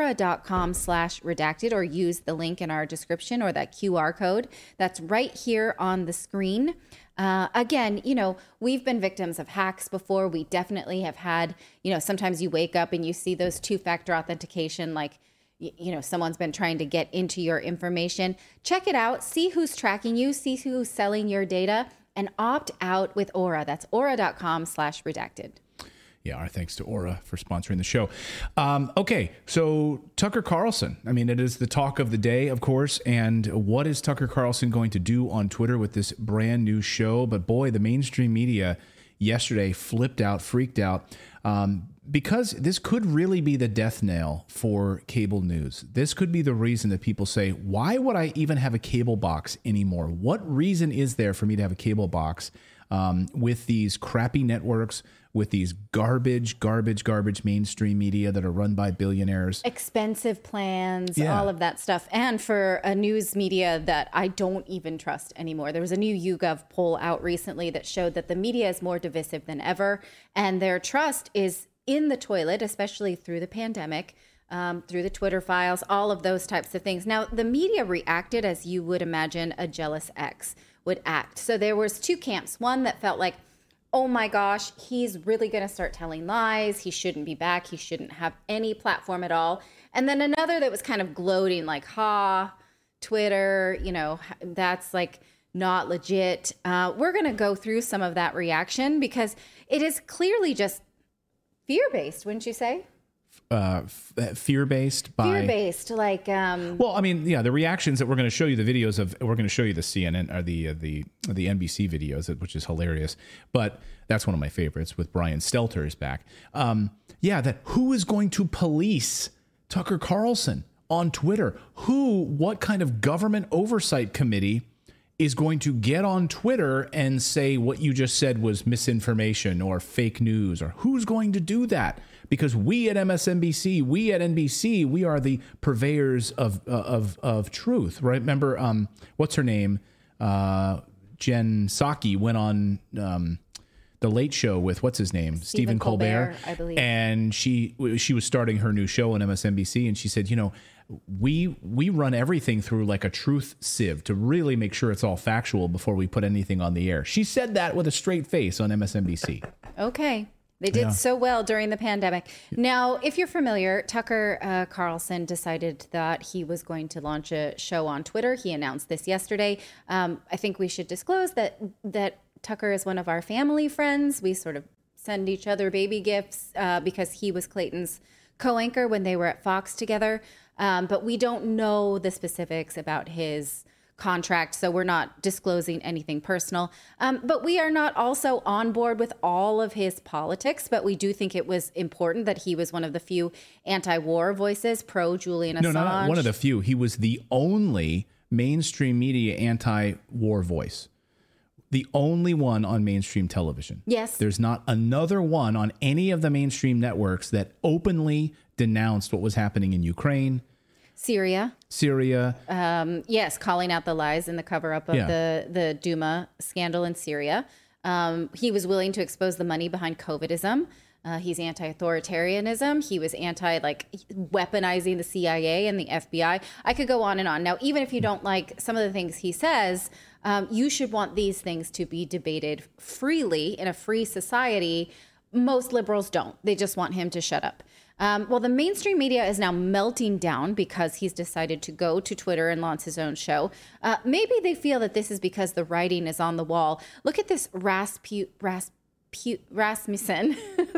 aura.com/redacted, or use the link in our description or that QR code that's right here on the screen. Again, we've been victims of hacks before. We definitely have had, sometimes you wake up and you see those two-factor authentication, like, someone's been trying to get into your information. Check it out. See who's tracking you. See who's selling your data, and opt out with Aura. That's aura.com/redacted. Yeah, our thanks to Aura for sponsoring the show. Okay, so Tucker Carlson. I mean, it is the talk of the day, of course. And what is Tucker Carlson going to do on Twitter with this brand new show? But boy, the mainstream media yesterday flipped out, freaked out, because this could really be the death knell for cable news. This could be the reason that people say, why would I even have a cable box anymore? What reason is there for me to have a cable box with these crappy networks, with these garbage mainstream media that are run by billionaires? Expensive plans, all of that stuff. And for a news media that I don't even trust anymore. There was a new YouGov poll out recently that showed that the media is more divisive than ever. And their trust is in the toilet, especially through the pandemic, through the Twitter files, all of those types of things. Now, the media reacted as you would imagine a jealous ex would act. So there was two camps. One that felt like, oh my gosh, he's really going to start telling lies. He shouldn't be back. He shouldn't have any platform at all. And then another that was kind of gloating like, Twitter, that's like not legit. We're going to go through some of that reaction because it is clearly just fear-based, wouldn't you say? Fear-based, like well, I mean, yeah, the reactions that we're going to show you, the videos of, we're going to show you the CNN or the NBC videos, which is hilarious, but that's one of my favorites with Brian Stelter is back. That who is going to police Tucker Carlson on Twitter? What kind of government oversight committee is going to get on Twitter and say what you just said was misinformation or fake news? Or who's going to do that? Because we at MSNBC, we at NBC, we are the purveyors of truth, right? Remember, what's her name? Jen Psaki went on the Late Show with, what's his name? Stephen Colbert, I believe. And she was starting her new show on MSNBC, and she said, we run everything through like a truth sieve to really make sure it's all factual before we put anything on the air. She said that with a straight face on MSNBC. Okay. They did so well during the pandemic. Now, if you're familiar, Tucker Carlson decided that he was going to launch a show on Twitter. He announced this yesterday. I think we should disclose that Tucker is one of our family friends. We sort of send each other baby gifts because he was Clayton's co-anchor when they were at Fox together. But we don't know the specifics about his contract, so we're not disclosing anything personal. But we are not also on board with all of his politics, but we do think it was important that he was one of the few anti-war voices, pro-Julian Assange. No, not one of the few. He was the only mainstream media anti-war voice. The only one on mainstream television. Yes. There's not another one on any of the mainstream networks that openly denounced what was happening in Ukraine, Syria. Yes, calling out the lies in the cover-up of the Duma scandal in Syria. He was willing to expose the money behind COVIDism. He's anti-authoritarianism. He was weaponizing the CIA and the FBI. I could go on and on. Now, even if you don't like some of the things he says, you should want these things to be debated freely in a free society. Most liberals don't. They just want him to shut up. Well, the mainstream media is now melting down because he's decided to go to Twitter and launch his own show. Maybe they feel that this is because the writing is on the wall. Look at this Rasmussen,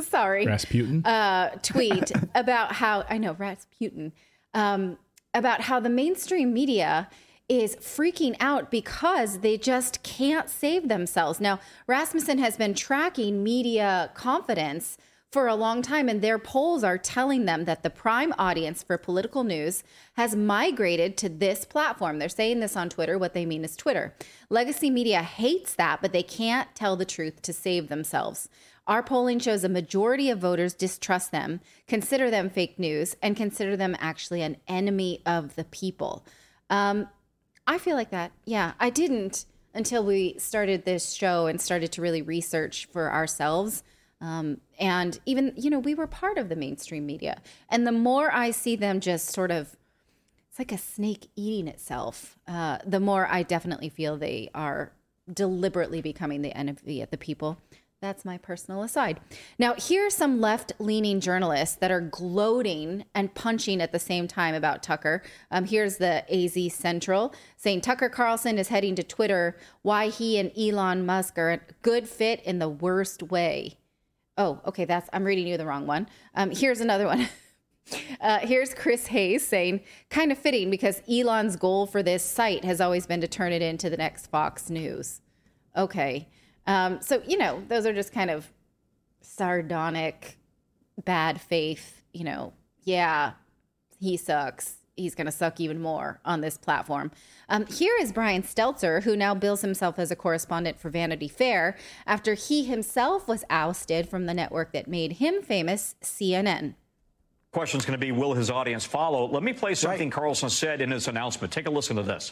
tweet about how, Rasputin, about how the mainstream media is freaking out because they just can't save themselves. Now, Rasmussen has been tracking media confidence for a long time, and their polls are telling them that the prime audience for political news has migrated to this platform. They're saying this on Twitter. What they mean is Twitter. Legacy media hates that, but they can't tell the truth to save themselves. Our polling shows a majority of voters distrust them, consider them fake news, and consider them actually an enemy of the people. I feel like that. Yeah, I didn't until we started this show and started to really research for ourselves. And even, we were part of the mainstream media. And the more I see them just sort of, it's like a snake eating itself, the more I definitely feel they are deliberately becoming the enemy of the people. That's my personal aside. Now, here are some left-leaning journalists that are gloating and punching at the same time about Tucker. Here's the AZ Central saying Tucker Carlson is heading to Twitter. Why he and Elon Musk are a good fit in the worst way. Oh, okay. I'm reading you the wrong one. Here's another one. Here's Chris Hayes saying, kind of fitting because Elon's goal for this site has always been to turn it into the next Fox News. Okay. So, those are just kind of sardonic, bad faith, yeah, he sucks. He's going to suck even more on this platform. Here is Brian Stelter, who now bills himself as a correspondent for Vanity Fair after he himself was ousted from the network that made him famous, CNN. Question's going to be, will his audience follow? Let me play something Carlson said in his announcement. Take a listen to this.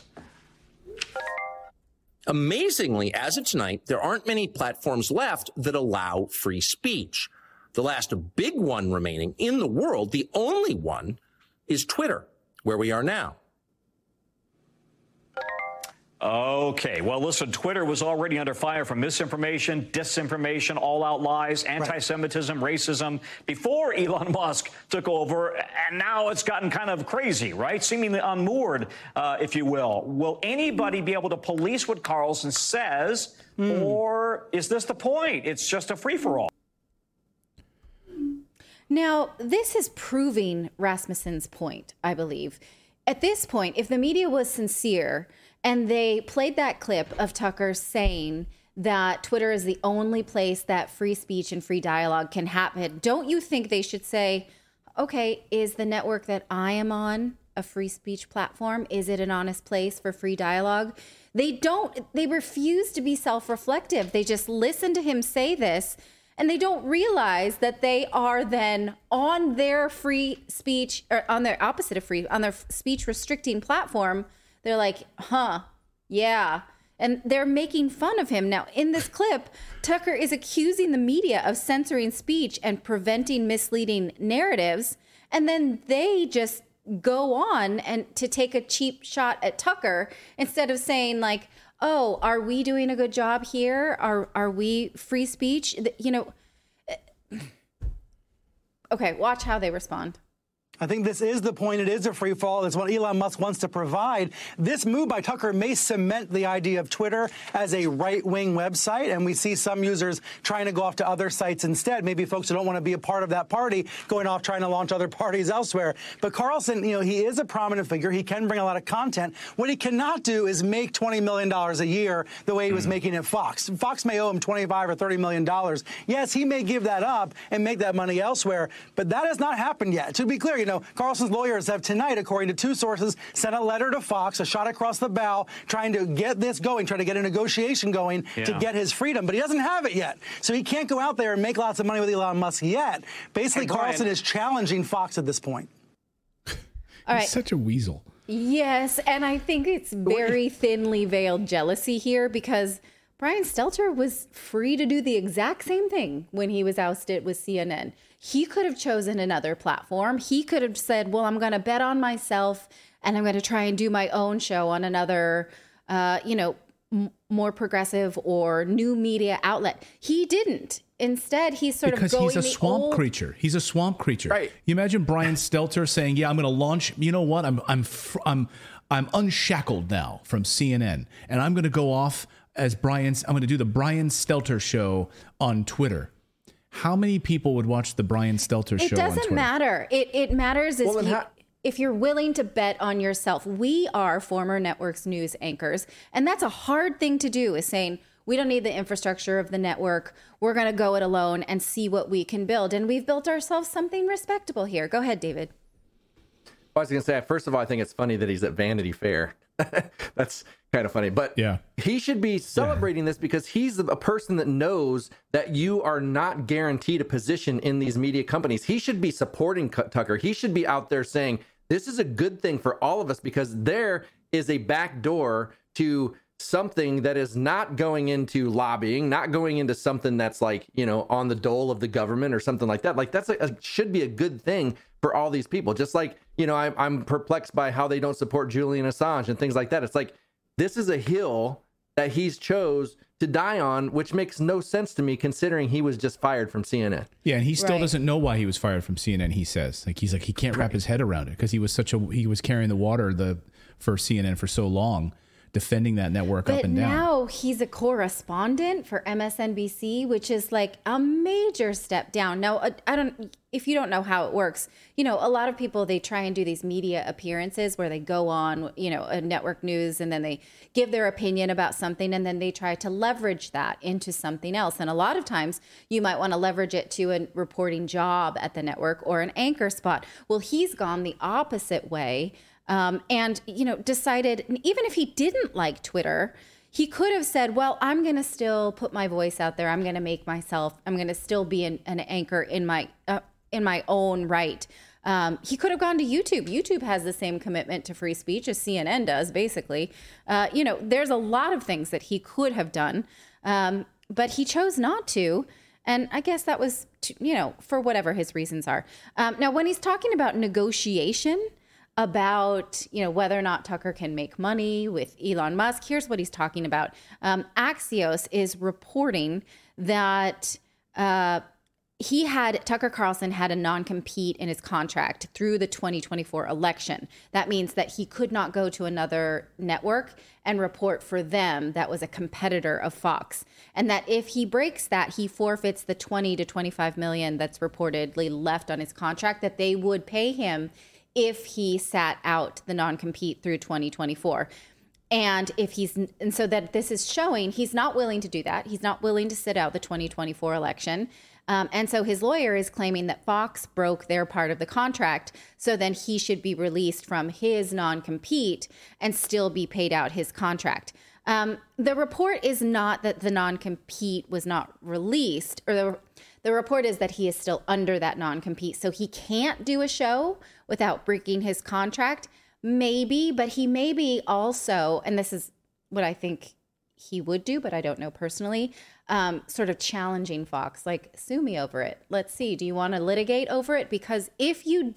Amazingly, as of tonight, there aren't many platforms left that allow free speech. The last big one remaining in the world, the only one, is Twitter, where we are now. Okay, well, listen, Twitter was already under fire from misinformation, disinformation, all-out lies, anti-Semitism, racism before Elon Musk took over, and now it's gotten kind of crazy, right? Seemingly unmoored, if you will. Will anybody be able to police what Carlson says, or is this the point? It's just a free-for-all. Now, this is proving Rasmussen's point, I believe. At this point, if the media was sincere and they played that clip of Tucker saying that Twitter is the only place that free speech and free dialogue can happen, don't you think they should say, okay, is the network that I am on a free speech platform? Is it an honest place for free dialogue? They refuse to be self-reflective. They just listen to him say this, and they don't realize that they are then on their free speech, or on their opposite of free, on their speech restricting platform. They're like, yeah. And they're making fun of him. Now, in this clip, Tucker is accusing the media of censoring speech and preventing misleading narratives. And then they just go on and to take a cheap shot at Tucker instead of saying like, oh, are we doing a good job here? Are we free speech? Okay, watch how they respond. I think this is the point. It is a free fall. It's what Elon Musk wants to provide. This move by Tucker may cement the idea of Twitter as a right-wing website, and we see some users trying to go off to other sites instead. Maybe folks who don't want to be a part of that party going off trying to launch other parties elsewhere. But Carlson, he is a prominent figure. He can bring a lot of content. What he cannot do is make $20 million a year the way he was making at Fox. Fox may owe him $25 or $30 million. Yes, he may give that up and make that money elsewhere, but that has not happened yet. To be clear, Carlson's lawyers have tonight, according to two sources, sent a letter to Fox, a shot across the bow, trying to get this going, trying to get a negotiation going to get his freedom. But he doesn't have it yet. So he can't go out there and make lots of money with Elon Musk yet. Basically, Carlson is challenging Fox at this point. All right. He's such a weasel. Yes, and I think it's very thinly veiled jealousy here because Brian Stelter was free to do the exact same thing when he was ousted with CNN. He could have chosen another platform. He could have said, well, I'm going to bet on myself and I'm going to try and do my own show on another, more progressive or new media outlet. He didn't. Instead, he's sort because of going he's a swamp creature. He's a swamp creature. Right. You imagine Brian Stelter saying, yeah, I'm going to launch. You know what? I'm unshackled now from CNN and I'm going to go off as I'm going to do the Brian Stelter show on Twitter. How many people would watch the Brian Stelter show on Twitter? It doesn't matter. It matters if you're willing to bet on yourself. We are former networks news anchors, and that's a hard thing to do, is saying, we don't need the infrastructure of the network. We're going to go it alone and see what we can build. And we've built ourselves something respectable here. Go ahead, David. I was going to say, first of all, I think it's funny that he's at Vanity Fair. That's kind of funny, but he should be celebrating this because he's a person that knows that you are not guaranteed a position in these media companies. He should be supporting Tucker. He should be out there saying this is a good thing for all of us because there is a back door to something that is not going into lobbying, not going into something that's like, on the dole of the government or something like that. Like that's should be a good thing for all these people. Just like, I'm perplexed by how they don't support Julian Assange and things like that. It's like, this is a hill that he's chose to die on, which makes no sense to me considering he was just fired from CNN. Yeah, and he still doesn't know why he was fired from CNN. He says, he can't wrap his head around it because he was carrying the water for CNN for so long, defending that network up and down. But now he's a correspondent for MSNBC, which is like a major step down. Now, if you don't know how it works, a lot of people, they try and do these media appearances where they go on, a network news, and then they give their opinion about something, and then they try to leverage that into something else. And a lot of times you might want to leverage it to a reporting job at the network or an anchor spot. Well, he's gone the opposite way. And decided, even if he didn't like Twitter, he could have said, well, I'm going to still put my voice out there. I'm going to still be an anchor in my own right. He could have gone to YouTube. YouTube has the same commitment to free speech as CNN does, basically. There's a lot of things that he could have done, but he chose not to. And I guess that was, for whatever his reasons are. Now, when he's talking about negotiation, about whether or not Tucker can make money with Elon Musk, here's what he's talking about. Axios is reporting that Tucker Carlson had a non-compete in his contract through the 2024 election. That means that he could not go to another network and report for them that was a competitor of Fox. And that if he breaks that, he forfeits the 20 to 25 million that's reportedly left on his contract that they would pay him if he sat out the non-compete through 2024. And so that this is showing he's not willing to do that. He's not willing to sit out the 2024 election. And so his lawyer is claiming that Fox broke their part of the contract. So then he should be released from his non-compete and still be paid out his contract. The report is not that the non-compete was not released, or the report is that he is still under that non-compete. So he can't do a show without breaking his contract. Maybe, but he may be also, and this is what I think he would do, but I don't know personally, sort of challenging Fox, like, sue me over it. Let's see, do you want to litigate over it? Because if you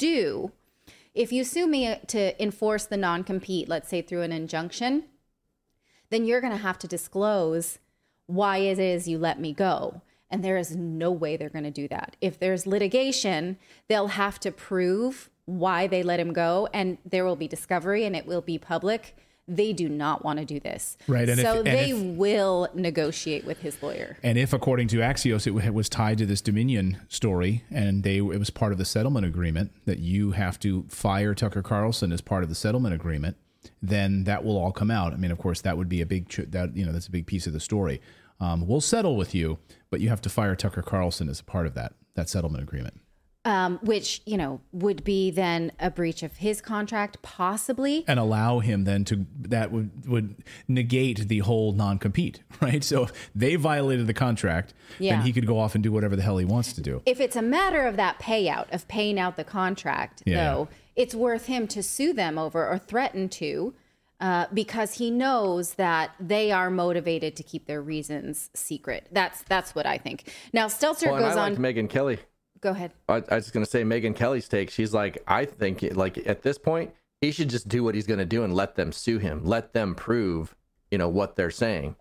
sue me to enforce the non-compete, let's say through an injunction, then you're going to have to disclose why it is you let me go. And there is no way they're going to do that. If there's litigation, they'll have to prove why they let him go, and there will be discovery and it will be public. They do not want to do this. Right. And so they will negotiate with his lawyer. And if, according to Axios, it was tied to this Dominion story and it was part of the settlement agreement that you have to fire Tucker Carlson as part of the settlement agreement, then that will all come out. I mean, of course, that would be that's a big piece of the story. We'll settle with you, but you have to fire Tucker Carlson as a part of that settlement agreement. Which, would be then a breach of his contract, possibly. And allow him then that would negate the whole non-compete, right? So if they violated the contract, then he could go off and do whatever the hell he wants to do. If it's a matter of that payout, of paying out the contract, though, it's worth him to sue them over or threaten to, because he knows that they are motivated to keep their reasons secret. That's what I think. Now, Stelter goes on. Megyn Kelly. Go ahead. I was just going to say Megyn Kelly's take. She's like, I think at this point, he should just do what he's going to do and let them sue him. Let them prove, what they're saying.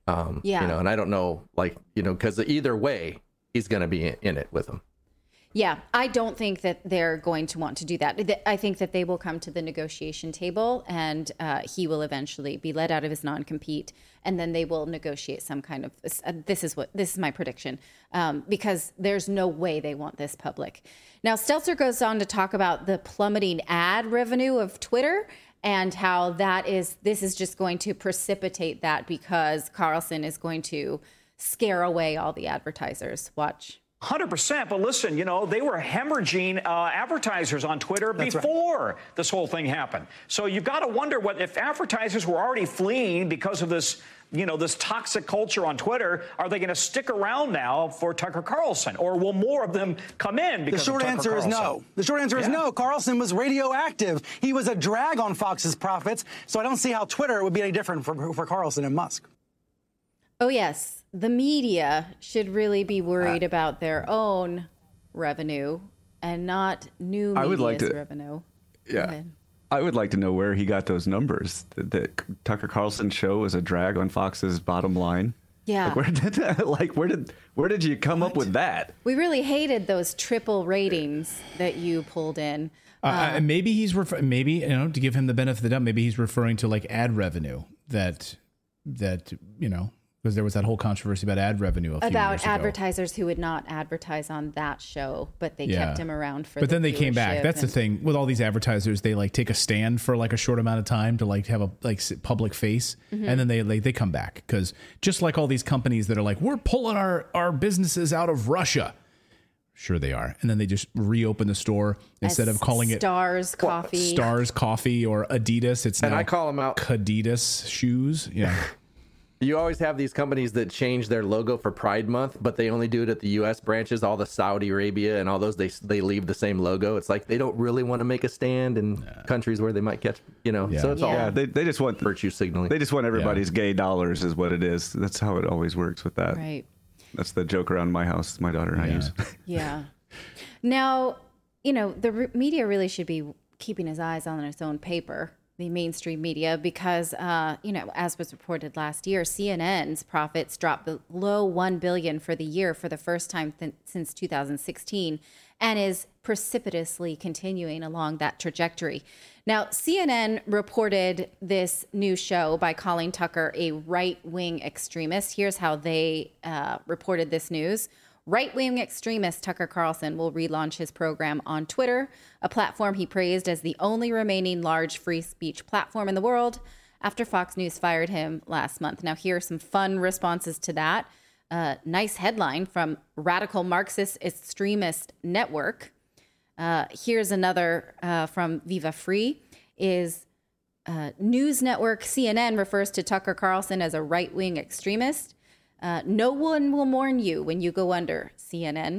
And I don't know, because either way, he's going to be in it with them. Yeah, I don't think that they're going to want to do that. I think that they will come to the negotiation table and he will eventually be let out of his non-compete, and then they will negotiate some kind of, this is my prediction, because there's no way they want this public. Now, Stelter goes on to talk about the plummeting ad revenue of Twitter and how this is just going to precipitate that because Carlson is going to scare away all the advertisers. Watch. 100%. But listen, they were hemorrhaging advertisers on Twitter before this whole thing happened. So you've got to wonder what if advertisers were already fleeing because of this, this toxic culture on Twitter, are they going to stick around now for Tucker Carlson, or will more of them come in because the short of Tucker answer Carlson? is no. The short answer is no. Carlson was radioactive. He was a drag on Fox's profits. So I don't see how Twitter would be any different for Carlson and Musk. Oh, yes. The media should really be worried about their own revenue and not new media's revenue. Yeah. I would like to know where he got those numbers. The Tucker Carlson show was a drag on Fox's bottom line. Yeah. Where did you come up with that? We really hated those triple ratings that you pulled in. Maybe he's maybe to give him the benefit of the doubt, maybe he's referring to like ad revenue that because there was that whole controversy about ad revenue about advertisers who would not advertise on that show, but they kept him around for. But then they came back. That's the thing with all these advertisers; they like take a stand for like a short amount of time to like have a public face, and then they come back because just like all these companies that are like, we're pulling our businesses out of Russia. Sure they are. And then they just reopen the store instead of calling it Stars Coffee or Adidas. It's now I call them out Adidas shoes. Yeah. You always have these companies that change their logo for Pride Month, but they only do it at the U.S. branches. All the Saudi Arabia and all those, they leave the same logo. It's like they don't really want to make a stand in countries where they might catch, So it's all. Yeah, they just want virtue signaling. They just want everybody's gay dollars, is what it is. That's how it always works with that. Right. That's the joke around my house. My daughter and I use. Yeah. Now, the media really should be keeping his eyes on its own paper, the mainstream media, because, as was reported last year, CNN's profits dropped below $1 billion for the year for the first time since 2016 and is precipitously continuing along that trajectory. Now, CNN reported this new show by calling Tucker a right-wing extremist. Here's how they reported this news. Right-wing extremist Tucker Carlson will relaunch his program on Twitter, a platform he praised as the only remaining large free speech platform in the world after Fox News fired him last month. Now, here are some fun responses to that. Nice headline from Radical Marxist Extremist Network. Here's another from Viva Free. News network CNN refers to Tucker Carlson as a right-wing extremist. No one will mourn you when you go under, CNN.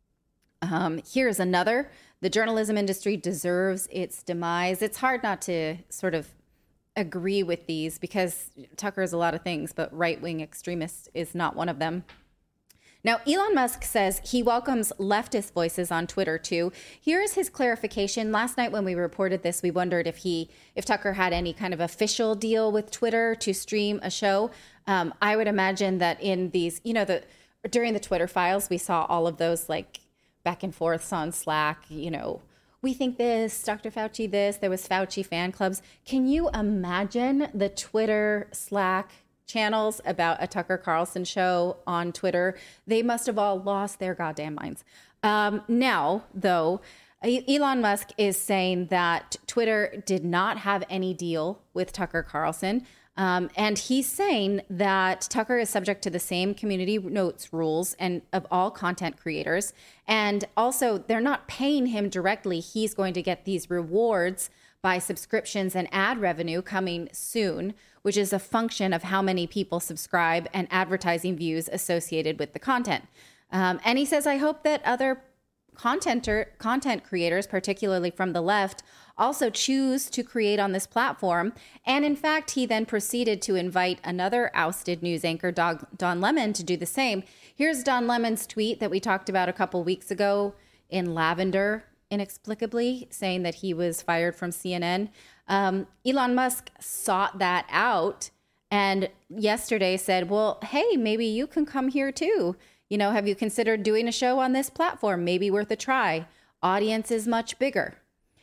Here's another. The journalism industry deserves its demise. It's hard not to sort of agree with these because Tucker is a lot of things, but right-wing extremist is not one of them. Now, Elon Musk says he welcomes leftist voices on Twitter, too. Here's his clarification. Last night when we reported this, we wondered if Tucker had any kind of official deal with Twitter to stream a show. I would imagine that in these, during the Twitter files, we saw all of those like back and forths on Slack, we think this, Dr. Fauci this, there was Fauci fan clubs. Can you imagine the Twitter Slack channels about a Tucker Carlson show on Twitter? They must have all lost their goddamn minds. Now, though, Elon Musk is saying that Twitter did not have any deal with Tucker Carlson. And he's saying that Tucker is subject to the same community notes rules and of all content creators. And also, they're not paying him directly. He's going to get these rewards by subscriptions and ad revenue coming soon, which is a function of how many people subscribe and advertising views associated with the content. And he says, I hope that other content creators, particularly from the left, also choose to create on this platform. And in fact, he then proceeded to invite another ousted news anchor, Don Lemon, to do the same. Here's Don Lemon's tweet that we talked about a couple weeks ago in Lavender, inexplicably, saying that he was fired from CNN. Elon Musk sought that out and yesterday said, well, hey, maybe you can come here too. Have you considered doing a show on this platform? Maybe worth a try. Audience is much bigger.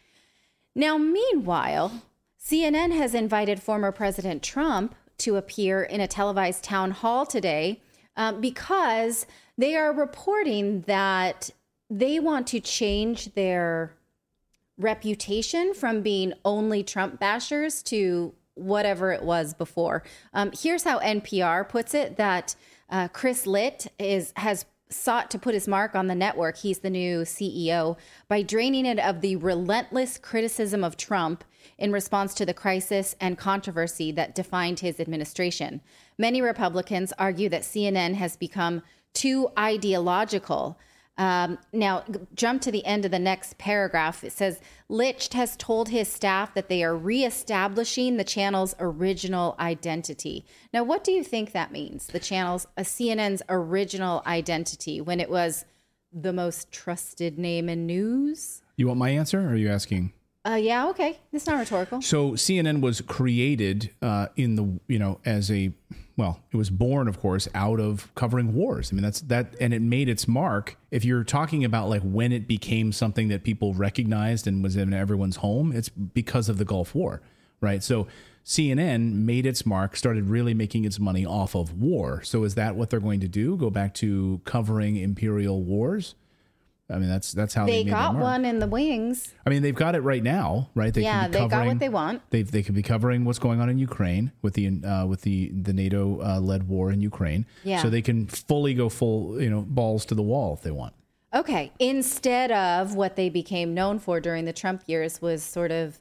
Now, meanwhile, CNN has invited former President Trump to appear in a televised town hall today because they are reporting that they want to change their reputation from being only Trump bashers to whatever it was before. Here's how NPR puts it, that Chris Litt has sought to put his mark on the network. He's the new CEO by draining it of the relentless criticism of Trump in response to the crisis and controversy that defined his administration. Many Republicans argue that CNN has become too ideological. Now, jump to the end of the next paragraph. It says, Licht has told his staff that they are reestablishing the channel's original identity. Now, what do you think that means? CNN's original identity, when it was the most trusted name in news? You want my answer, or are you asking? Yeah, okay. It's not rhetorical. So CNN was created it was born, of course, out of covering wars. I mean, and it made its mark. If you're talking about like when it became something that people recognized and was in everyone's home, it's because of the Gulf War, right? So CNN made its mark, started really making its money off of war. So is that what they're going to do? Go back to covering imperial wars? I mean, that's how they made got their mark. one in the wings. I mean, they've got it right now, right? They got what they want. They could be covering what's going on in Ukraine with the NATO led war in Ukraine. Yeah. So they can fully go balls to the wall if they want. Okay. Instead of what they became known for during the Trump years was sort of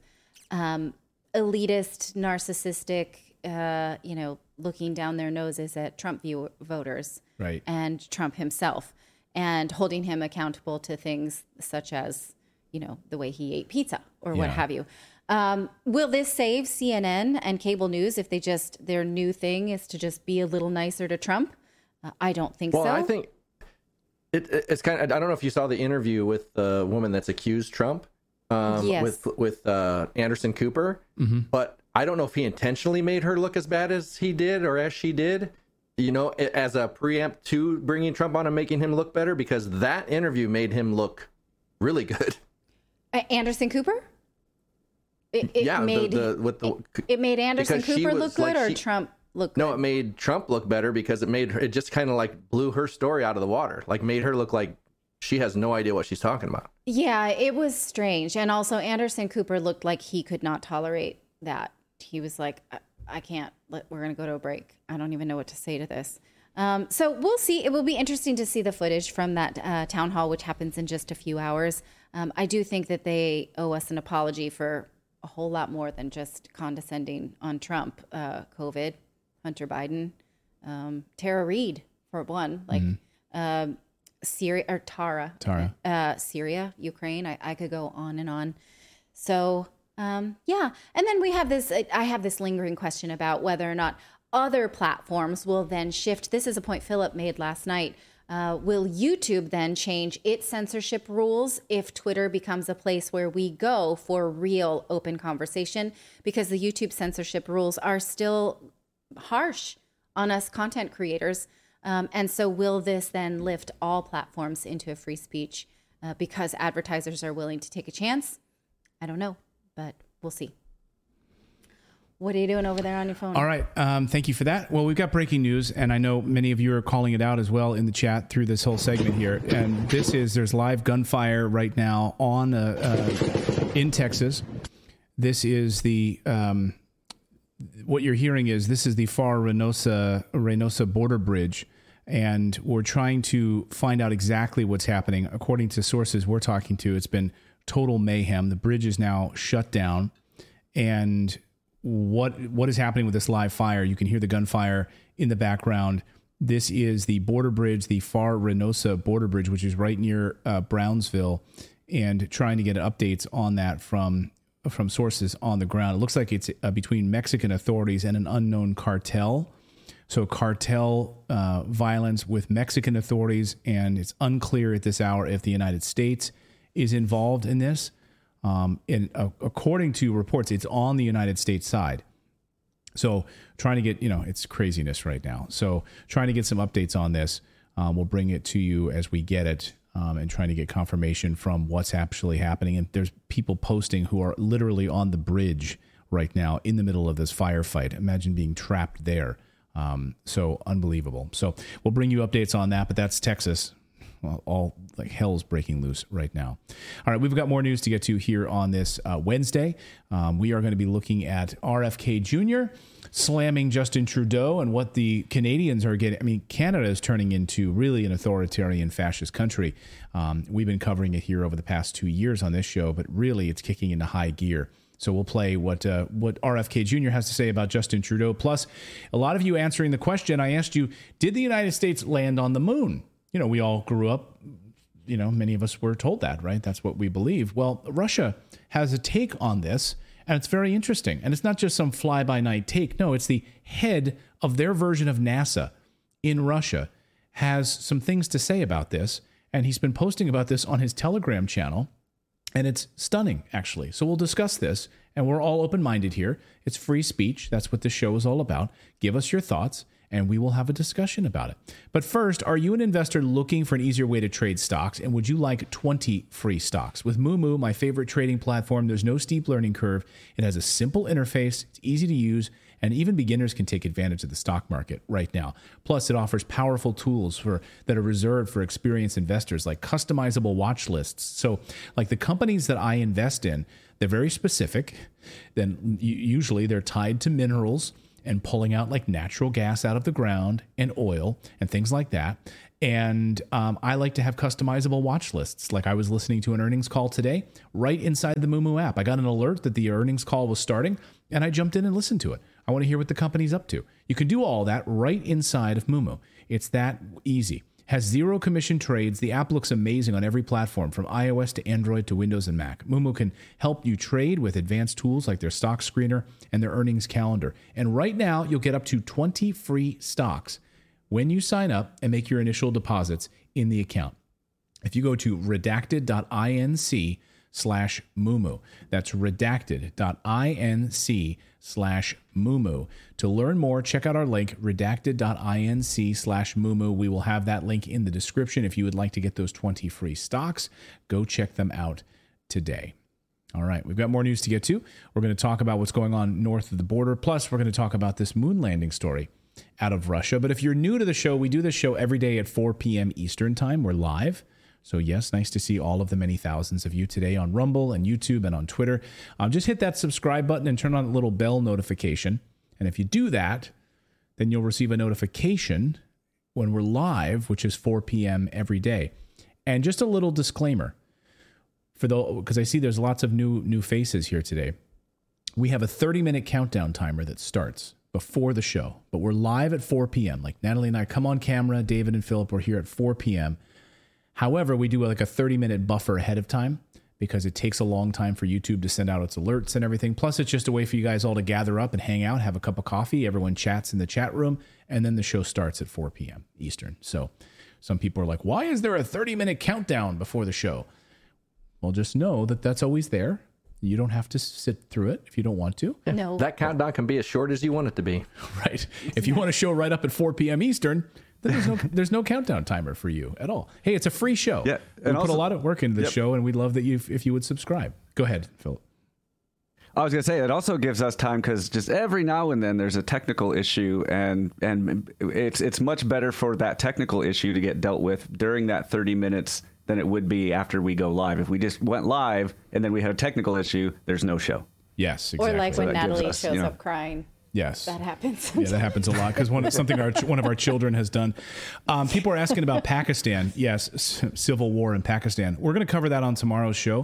elitist, narcissistic, looking down their noses at Trump voters, right, and Trump himself, and holding him accountable to things such as, the way he ate pizza or what have you. Will this save CNN and cable news if their new thing is to just be a little nicer to Trump? I don't think so. Well, I think it's kind of, I don't know if you saw the interview with the woman that's accused Trump with Anderson Cooper, but I don't know if he intentionally made her look as bad as he did or as she did, as a preempt to bringing Trump on and making him look better, because that interview made him look really good. Anderson Cooper? It made Anderson Cooper look good, or Trump look good? No, it made Trump look better because it just kind of like blew her story out of the water, like made her look like she has no idea what she's talking about. Yeah, it was strange. And also Anderson Cooper looked like he could not tolerate that. He was like, I can't, we're going to go to a break. I don't even know what to say to this. So we'll see. It will be interesting to see the footage from that town hall, which happens in just a few hours. I do think that they owe us an apology for a whole lot more than just condescending on Trump, COVID, Hunter Biden, Tara Reid, for one, Syria, or Tara. Syria, Ukraine. I could go on and on. So, and then we have this, I have this lingering question about whether or not other platforms will then shift. This is a point Philip made last night. Will YouTube then change its censorship rules if Twitter becomes a place where we go for real open conversation? Because the YouTube censorship rules are still harsh on us content creators. And so will this then lift all platforms into a free speech because advertisers are willing to take a chance? I don't know, but we'll see. What are you doing over there on your phone? All right. Thank you for that. Well, we've got breaking news, and I know many of you are calling it out as well in the chat through this whole segment here. And there's live gunfire right now on in Texas. This is the what you're hearing is this is the Far Reynosa border bridge, and we're trying to find out exactly what's happening. According to sources we're talking to, it's been total mayhem. The bridge is now shut down, and what is happening with this live fire? You can hear the gunfire in the background. This is the border bridge, the Far Reynosa border bridge, which is right near Brownsville, and trying to get updates on that from sources on the ground. It looks like it's between Mexican authorities and an unknown cartel. So cartel violence with Mexican authorities, and it's unclear at this hour if the United States is involved in this. According to reports, it's on the United States side. So trying to get, it's craziness right now. So trying to get some updates on this. We'll bring it to you as we get it, and trying to get confirmation from what's actually happening. And there's people posting who are literally on the bridge right now in the middle of this firefight. Imagine being trapped there. So unbelievable. So we'll bring you updates on that, but that's Texas. Well, all like hell's breaking loose right now. All right, we've got more news to get to here on this Wednesday. We are going to be looking at RFK Jr. slamming Justin Trudeau and what the Canadians are getting. I mean, Canada is turning into really an authoritarian fascist country. We've been covering it here over the past 2 years on this show, but really it's kicking into high gear. So we'll play what RFK Jr. has to say about Justin Trudeau. Plus, a lot of you answering the question I asked you, did the United States land on the moon? We all grew up, many of us were told that, right? That's what we believe. Well, Russia has a take on this, and it's very interesting. And it's not just some fly-by-night take. No, it's the head of their version of NASA in Russia has some things to say about this, and he's been posting about this on his Telegram channel. And it's stunning, actually. So we'll discuss this, and we're all open-minded here. It's free speech. That's what this show is all about. Give us your thoughts, and we will have a discussion about it. But first, are you an investor looking for an easier way to trade stocks? And would you like 20 free stocks? With Moomoo, my favorite trading platform, there's no steep learning curve. It has a simple interface. It's easy to use, and even beginners can take advantage of the stock market right now. Plus, it offers powerful tools that are reserved for experienced investors, like customizable watch lists. So, like the companies that I invest in, they're very specific. Then usually they're tied to minerals and pulling out like natural gas out of the ground and oil and things like that. And I like to have customizable watch lists. Like I was listening to an earnings call today right inside the Moomoo app. I got an alert that the earnings call was starting, and I jumped in and listened to it. I want to hear what the company's up to. You can do all that right inside of Moomoo. It's that easy. Has zero commission trades. The app looks amazing on every platform, from iOS to Android to Windows and Mac. Moomoo can help you trade with advanced tools like their stock screener and their earnings calendar. And right now, you'll get up to 20 free stocks when you sign up and make your initial deposits in the account. If you go to redacted.inc/Moomoo, that's redacted.inc/Moomoo. To learn more, check out our link, redacted.inc/Moomoo. We will have that link in the description. If you would like to get those 20 free stocks, go check them out today. All right, we've got more news to get to. We're going to talk about what's going on north of the border. Plus, we're going to talk about this moon landing story out of Russia. But if you're new to the show, we do this show every day at 4 p.m. Eastern time. We're live. So yes, nice to see all of the many thousands of you today on Rumble and YouTube and on Twitter. Just hit that subscribe button and turn on the little bell notification. And if you do that, then you'll receive a notification when we're live, which is 4 p.m. every day. And just a little disclaimer, because I see there's lots of new faces here today. We have a 30-minute countdown timer that starts before the show, but we're live at 4 p.m. Like Natalie and I come on camera, David and Philip, we're here at 4 p.m. However, we do like a 30-minute buffer ahead of time because it takes a long time for YouTube to send out its alerts and everything. Plus, it's just a way for you guys all to gather up and hang out, have a cup of coffee. Everyone chats in the chat room, and then the show starts at 4 p.m. Eastern. So some people are like, why is there a 30-minute countdown before the show? Well, just know that that's always there. You don't have to sit through it if you don't want to. No. That countdown can be as short as you want it to be. Right. If you want to show right up at 4 p.m. Eastern, then there's no countdown timer for you at all. Hey, it's a free show. Yeah, we put a lot of work into the show, and we'd love that if you would subscribe. Go ahead, Philip. I was going to say, it also gives us time because just every now and then there's a technical issue, and it's much better for that technical issue to get dealt with during that 30 minutes than it would be after we go live. If we just went live and then we had a technical issue, there's no show. Yes, exactly. Or like when Natalie shows up crying. Yes. That happens. Yeah, that happens a lot because one of our children has done. People are asking about Pakistan. Yes, civil war in Pakistan. We're going to cover that on tomorrow's show.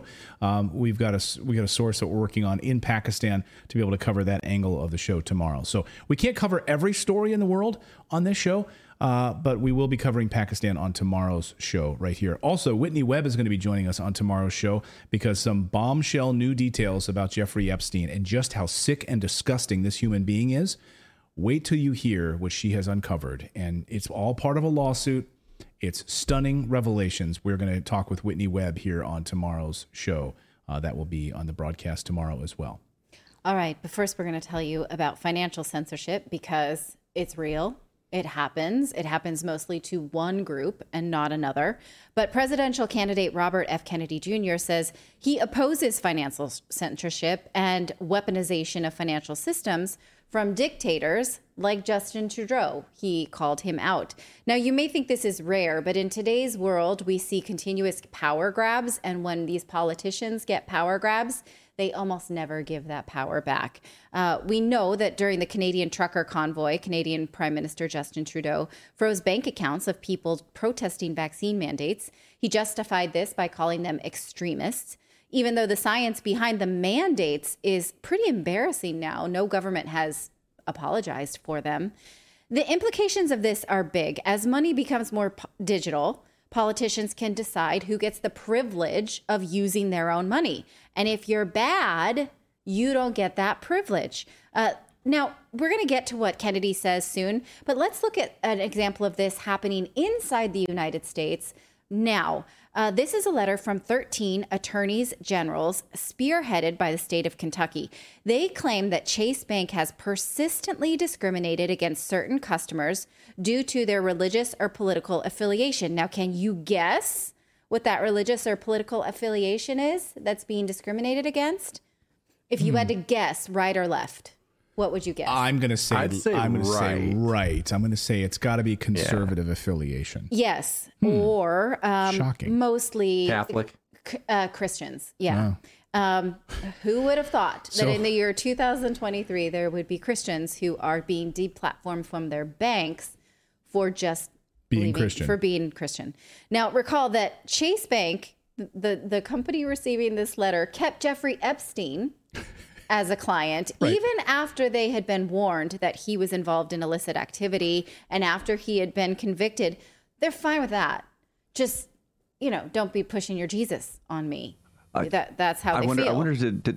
We got a source that we're working on in Pakistan to be able to cover that angle of the show tomorrow. So we can't cover every story in the world on this show, but we will be covering Pakistan on tomorrow's show right here. Also, Whitney Webb is going to be joining us on tomorrow's show because some bombshell new details about Jeffrey Epstein and just how sick and disgusting this human being is. Wait till you hear what she has uncovered. And it's all part of a lawsuit. It's stunning revelations. We're going to talk with Whitney Webb here on tomorrow's show. That will be on the broadcast tomorrow as well. All right. But first, we're going to tell you about financial censorship because it's real. It happens. It happens mostly to one group and not another. But presidential candidate Robert F. Kennedy Jr. says he opposes financial censorship and weaponization of financial systems from dictators like Justin Trudeau. He called him out. Now, you may think this is rare, but in today's world, we see continuous power grabs. And when these politicians get power grabs, they almost never give that power back. We know that during the Canadian trucker convoy, Canadian Prime Minister Justin Trudeau froze bank accounts of people protesting vaccine mandates. He justified this by calling them extremists, even though the science behind the mandates is pretty embarrassing now. No government has apologized for them. The implications of this are big. As money becomes more digital, politicians can decide who gets the privilege of using their own money. And if you're bad, you don't get that privilege. Now, we're going to get to what Kennedy says soon, but let's look at an example of this happening inside the United States. Now, this is a letter from 13 attorneys generals spearheaded by the state of Kentucky. They claim that Chase Bank has persistently discriminated against certain customers due to their religious or political affiliation. Now, can you guess what that religious or political affiliation is that's being discriminated against? If you had to guess right or left, what would you guess? I'm going to say I'd say I'm going to right. say right. I'm going to say it's got to be conservative affiliation. Yes, or Shocking. Mostly Catholic. Christians. Yeah. Who would have thought that in the year 2023 there would be Christians who are being deplatformed from their banks for just being Christian? Now, recall that Chase Bank, the company receiving this letter, kept Jeffrey Epstein as a client, even after they had been warned that he was involved in illicit activity and after he had been convicted. They're fine with that. Just, don't be pushing your Jesus on me. That's how they feel. I wonder,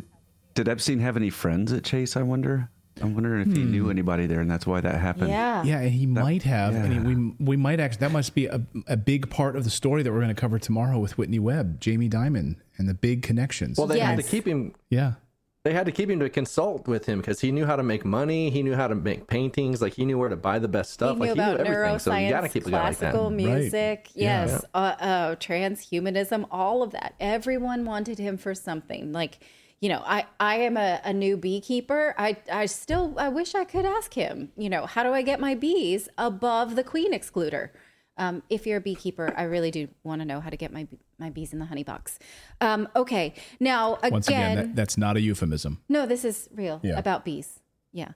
did Epstein have any friends at Chase, I wonder? I'm wondering if he knew anybody there, and that's why that happened. Yeah, and he might have. Yeah. And we might actually, that must be a big part of the story that we're going to cover tomorrow with Whitney Webb, Jamie Dimon, and the big connections. Well, they had to keep him. Yeah. They had to keep him to consult with him because he knew how to make money. He knew how to make paintings. Like, he knew where to buy the best stuff. He knew about everything. Neuroscience, so you got to keep it like that. Classical music, yes, Yeah. Transhumanism, all of that. Everyone wanted him for something. Like, I am a new beekeeper. I wish I could ask him, how do I get my bees above the queen excluder? If you're a beekeeper, I really do want to know how to get my bees in the honey box. Okay. Now, once again, that's not a euphemism. No, this is real about bees. Yeah.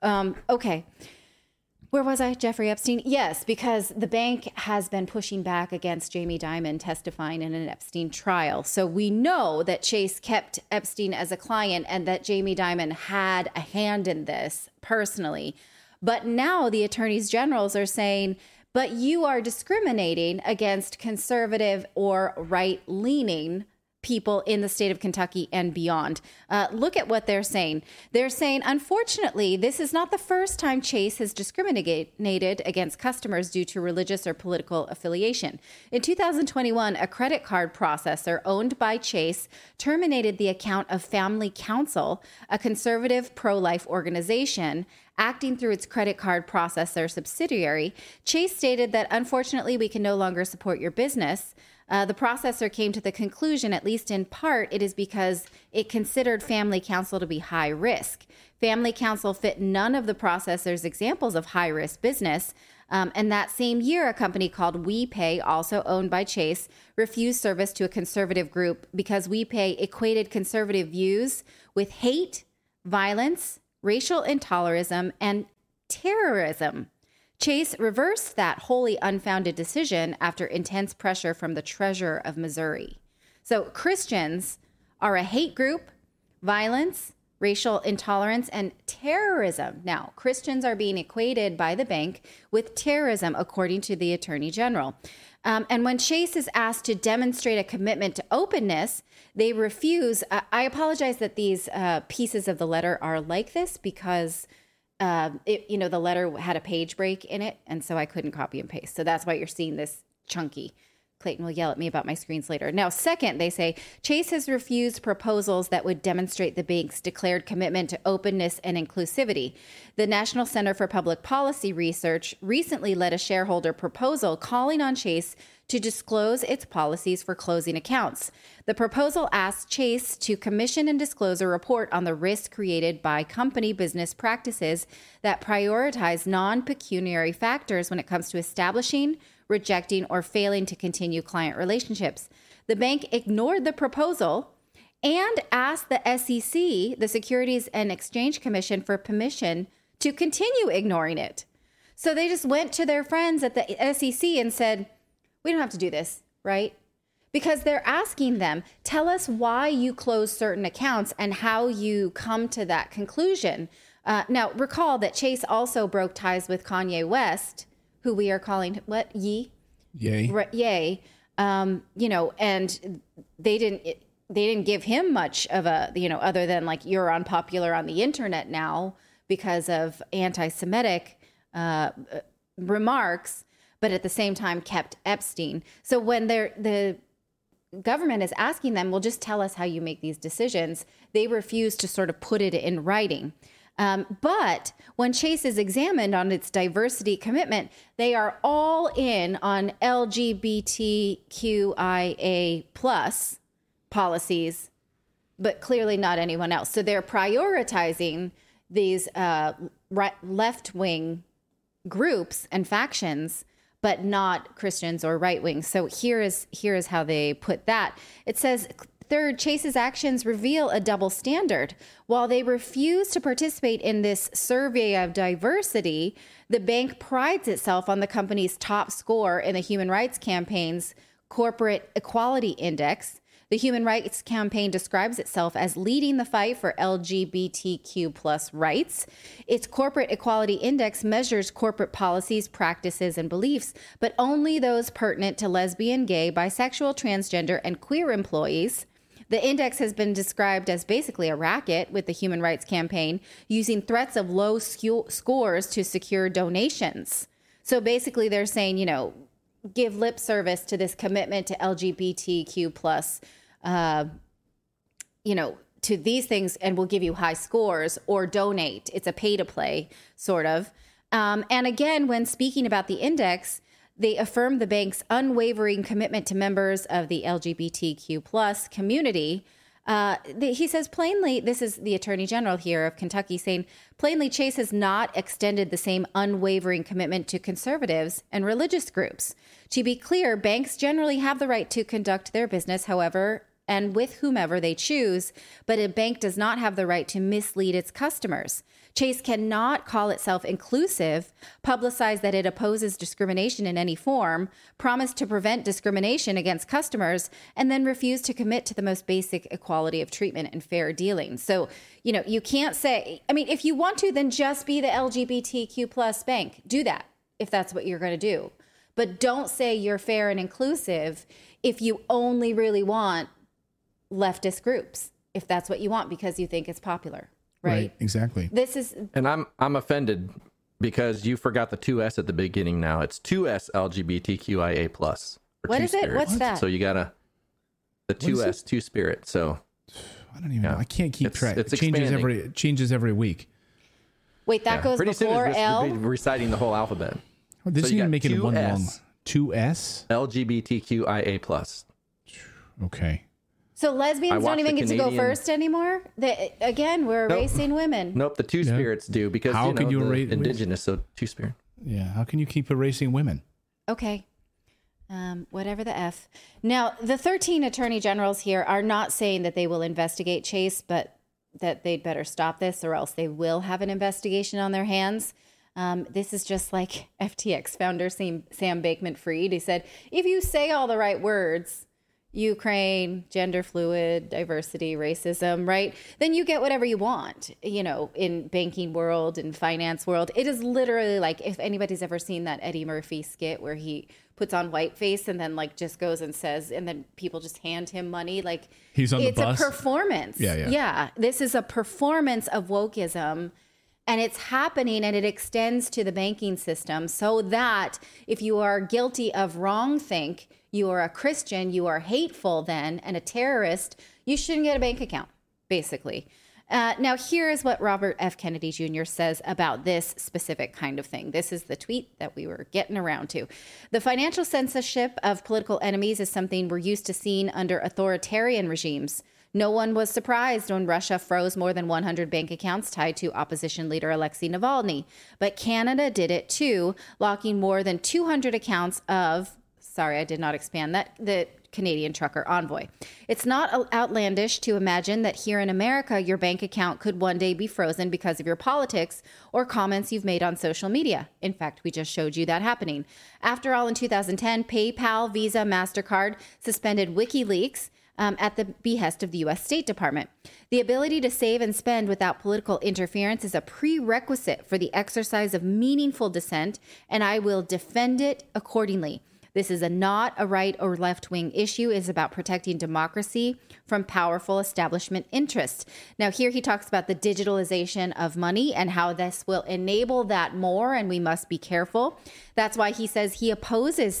Okay. Where was I? Jeffrey Epstein? Yes, because the bank has been pushing back against Jamie Dimon testifying in an Epstein trial. So we know that Chase kept Epstein as a client and that Jamie Dimon had a hand in this personally. But now the attorneys generals are saying, but you are discriminating against conservative or right-leaning people in the state of Kentucky and beyond. Look at what they're saying. They're saying, unfortunately, this is not the first time Chase has discriminated against customers due to religious or political affiliation. In 2021, a credit card processor owned by Chase terminated the account of Family Council, a conservative pro-life organization, acting through its credit card processor subsidiary. Chase stated that, unfortunately, we can no longer support your business. The processor came to the conclusion, at least in part, it is because it considered Family Council to be high risk. Family Council fit none of the processor's examples of high risk business. And that same year, a company called WePay, also owned by Chase, refused service to a conservative group because WePay equated conservative views with hate, violence, racial intolerism, and terrorism. Chase reversed that wholly unfounded decision after intense pressure from the treasurer of Missouri. So Christians are a hate group, violence, racial intolerance, and terrorism. Now, Christians are being equated by the bank with terrorism, according to the Attorney General. And when Chase is asked to demonstrate a commitment to openness, they refuse. I apologize that these pieces of the letter are like this because the letter had a page break in it, and so I couldn't copy and paste. So that's why you're seeing this chunky. Clayton will yell at me about my screens later. Now, second, they say, Chase has refused proposals that would demonstrate the bank's declared commitment to openness and inclusivity. The National Center for Public Policy Research recently led a shareholder proposal calling on Chase to disclose its policies for closing accounts. The proposal asks Chase to commission and disclose a report on the risk created by company business practices that prioritize non-pecuniary factors when it comes to establishing, rejecting, or failing to continue client relationships. The bank ignored the proposal and asked the SEC, the Securities and Exchange Commission, for permission to continue ignoring it. So they just went to their friends at the SEC and said, we don't have to do this, right? Because they're asking them, tell us why you close certain accounts and how you come to that conclusion. Now, recall that Chase also broke ties with Kanye West, who we are calling what? Yay. Yay. And they didn't give him much of a, other than like, you're unpopular on the internet now because of anti-Semitic remarks. but at the same time kept Epstein. So when the government is asking them, well, just tell us how you make these decisions, they refuse to sort of put it in writing. But when Chase is examined on its diversity commitment, they are all in on LGBTQIA plus policies, but clearly not anyone else. So they're prioritizing these left-wing groups and factions, but not Christians or right-wing. So here is how they put that. It says, third, Chase's actions reveal a double standard. While they refuse to participate in this survey of diversity, the bank prides itself on the company's top score in the Human Rights Campaign's Corporate Equality Index. The Human Rights Campaign describes itself as leading the fight for LGBTQ plus rights. Its Corporate Equality Index measures corporate policies, practices, and beliefs, but only those pertinent to lesbian, gay, bisexual, transgender, and queer employees. The index has been described as basically a racket, with the Human Rights Campaign using threats of low scores to secure donations. So basically they're saying, give lip service to this commitment to LGBTQ plus, to these things, and we'll give you high scores, or donate. It's a pay to play, sort of. And again, when speaking about the index, they affirm the bank's unwavering commitment to members of the LGBTQ plus community. He says plainly, this is the Attorney General here of Kentucky saying, plainly, Chase has not extended the same unwavering commitment to conservatives and religious groups. To be clear, banks generally have the right to conduct their business, however, and with whomever they choose, but a bank does not have the right to mislead its customers. Chase cannot call itself inclusive, publicize that it opposes discrimination in any form, promise to prevent discrimination against customers, and then refuse to commit to the most basic equality of treatment and fair dealing. So, you can't say, if you want to, then just be the LGBTQ plus bank. Do that if that's what you're going to do. But don't say you're fair and inclusive if you only really want leftist groups, if that's what you want because you think it's popular. Right, exactly. And I'm offended because you forgot the 2S at the beginning. Now it's 2S LGBTQIA plus. What is it? What's that? So you gotta the 2S, two spirit. So I don't even know. I can't keep track. It changes every week. Wait, that goes pretty before soon L. Be reciting the whole alphabet. Well, this even make it one long 2S LGBTQIA plus. Okay. So lesbians don't even get to go first anymore? We're erasing women. Nope, the two spirits do because how can you erase indigenous, so two spirit. Yeah, how can you keep erasing women? Okay. Whatever the F. Now, the 13 attorney generals here are not saying that they will investigate Chase, but that they'd better stop this or else they will have an investigation on their hands. This is just like FTX founder Sam Bankman-Fried. He said, if you say all the right words, Ukraine, gender fluid, diversity, racism, right? Then you get whatever you want, in banking world and finance world. It is literally like, if anybody's ever seen that Eddie Murphy skit where he puts on whiteface and then just goes and says, and then people just hand him money. Like he's on the bus. It's a performance. Yeah. This is a performance of wokeism. And it's happening, and it extends to the banking system, so that if you are guilty of wrongthink, you are a Christian, you are hateful then, and a terrorist, you shouldn't get a bank account, basically. Now, here is what Robert F. Kennedy Jr. says about this specific kind of thing. This is the tweet that we were getting around to. The financial censorship of political enemies is something we're used to seeing under authoritarian regimes. No one was surprised when Russia froze more than 100 bank accounts tied to opposition leader Alexei Navalny. But Canada did it too, locking more than 200 accounts of, the Canadian trucker Envoy. It's not outlandish to imagine that here in America, your bank account could one day be frozen because of your politics or comments you've made on social media. In fact, we just showed you that happening. After all, in 2010, PayPal, Visa, MasterCard suspended WikiLeaks at the behest of the U.S. State Department. The ability to save and spend without political interference is a prerequisite for the exercise of meaningful dissent, and I will defend it accordingly. This is not a right or left-wing issue. It's about protecting democracy from powerful establishment interests. Now, here he talks about the digitalization of money and how this will enable that more, and we must be careful. That's why he says he opposes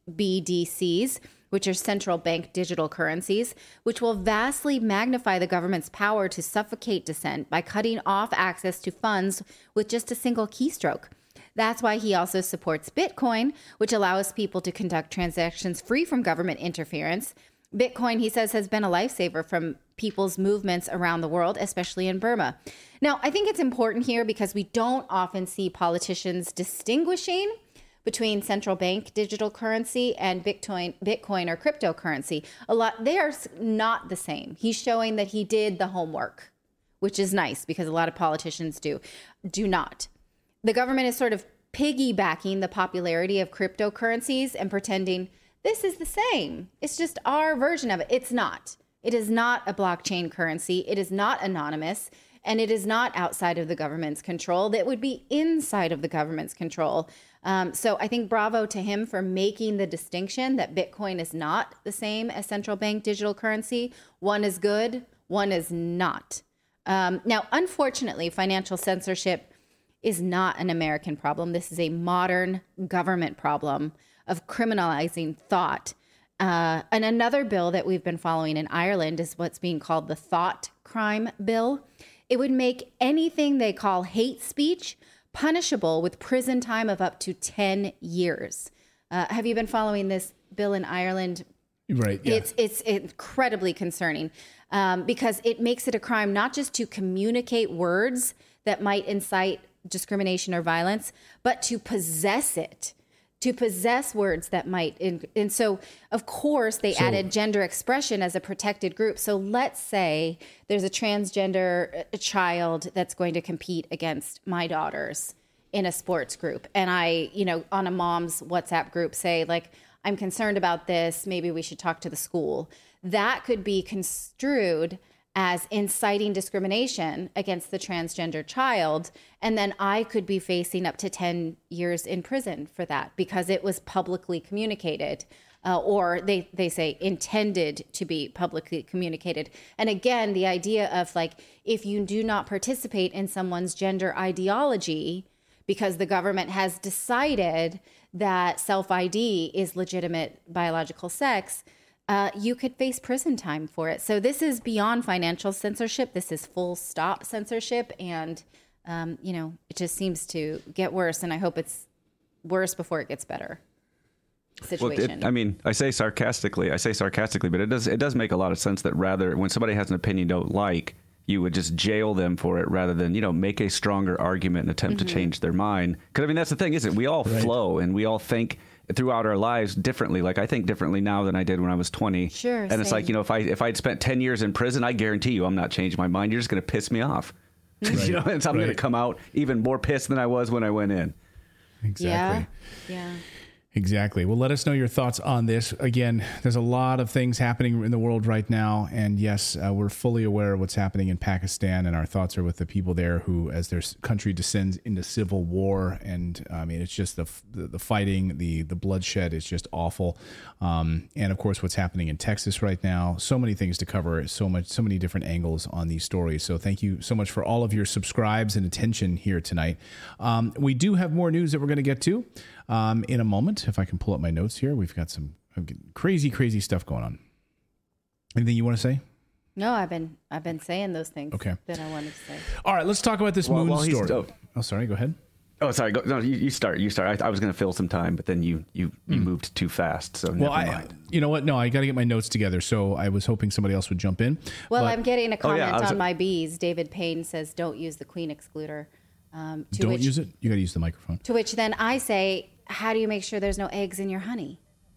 CBDCs, which are central bank digital currencies, which will vastly magnify the government's power to suffocate dissent by cutting off access to funds with just a single keystroke. That's why he also supports Bitcoin, which allows people to conduct transactions free from government interference. Bitcoin, he says, has been a lifesaver from people's movements around the world, especially in Burma. Now, I think it's important here because we don't often see politicians distinguishing between central bank digital currency and Bitcoin or cryptocurrency. They are not the same. He's showing that he did the homework, which is nice because a lot of politicians do not. The government is sort of piggybacking the popularity of cryptocurrencies and pretending this is the same. It's just our version of it. It's not. It is not a blockchain currency. It is not anonymous. And it is not outside of the government's control. That would be inside of the government's control. So I think bravo to him for making the distinction that Bitcoin is not the same as central bank digital currency. One is good, one is not. Now, unfortunately, financial censorship is not an American problem. This is a modern government problem of criminalizing thought. And another bill that we've been following in Ireland is what's being called the Thought Crime Bill. It would make anything they call hate speech punishable with prison time of up to 10 years. Have you been following this bill in Ireland? Right. Yeah. It's incredibly concerning because it makes it a crime not just to communicate words that might incite discrimination or violence, but to possess it. To possess words that might. And so, of course, they added gender expression as a protected group. So let's say there's a transgender child that's going to compete against my daughters in a sports group. And I, on a mom's WhatsApp group say, like, I'm concerned about this. Maybe we should talk to the school. That could be construed as inciting discrimination against the transgender child. And then I could be facing up to 10 years in prison for that because it was publicly communicated or they say intended to be publicly communicated. And again, the idea of like, if you do not participate in someone's gender ideology because the government has decided that self-ID is legitimate biological sex, you could face prison time for it. So this is beyond financial censorship. This is full stop censorship. And, it just seems to get worse. And I hope it's worse before it gets better. Situation. Well, I say sarcastically, but it does make a lot of sense that rather when somebody has an opinion you don't like, you would just jail them for it rather than, make a stronger argument and attempt to change their mind. Because, that's the thing, isn't it? We all flow and we all think throughout our lives differently. Like I think differently now than I did when I was 20. Sure. And it's like, if I'd spent 10 years in prison, I guarantee you I'm not changing my mind. You're just going to piss me off. Right. And so I'm going to come out even more pissed than I was when I went in. Exactly. Yeah. Exactly. Well, let us know your thoughts on this. Again, there's a lot of things happening in the world right now. And yes, we're fully aware of what's happening in Pakistan. And our thoughts are with the people there who, as their country descends into civil war. And it's just the fighting, the bloodshed is just awful. And of course, what's happening in Texas right now. So many things to cover, so many different angles on these stories. So thank you so much for all of your subscribes and attention here tonight. We do have more news that we're going to get to in a moment. If I can pull up my notes here, we've got some crazy stuff going on. Anything you want to say? No, I've been saying those things that I wanted to say. All right, let's talk about this moon story. Oh, sorry. Go ahead. Oh, sorry. No, you start. You start. I was going to fill some time, but then you moved too fast. So never mind. You know what? No, I got to get my notes together. So I was hoping somebody else would jump in. Well, I'm getting a comment on my bees. David Payne says, "Don't use the queen excluder." Don't use it. You got to use the microphone. To which then I say, how do you make sure there's no eggs in your honey?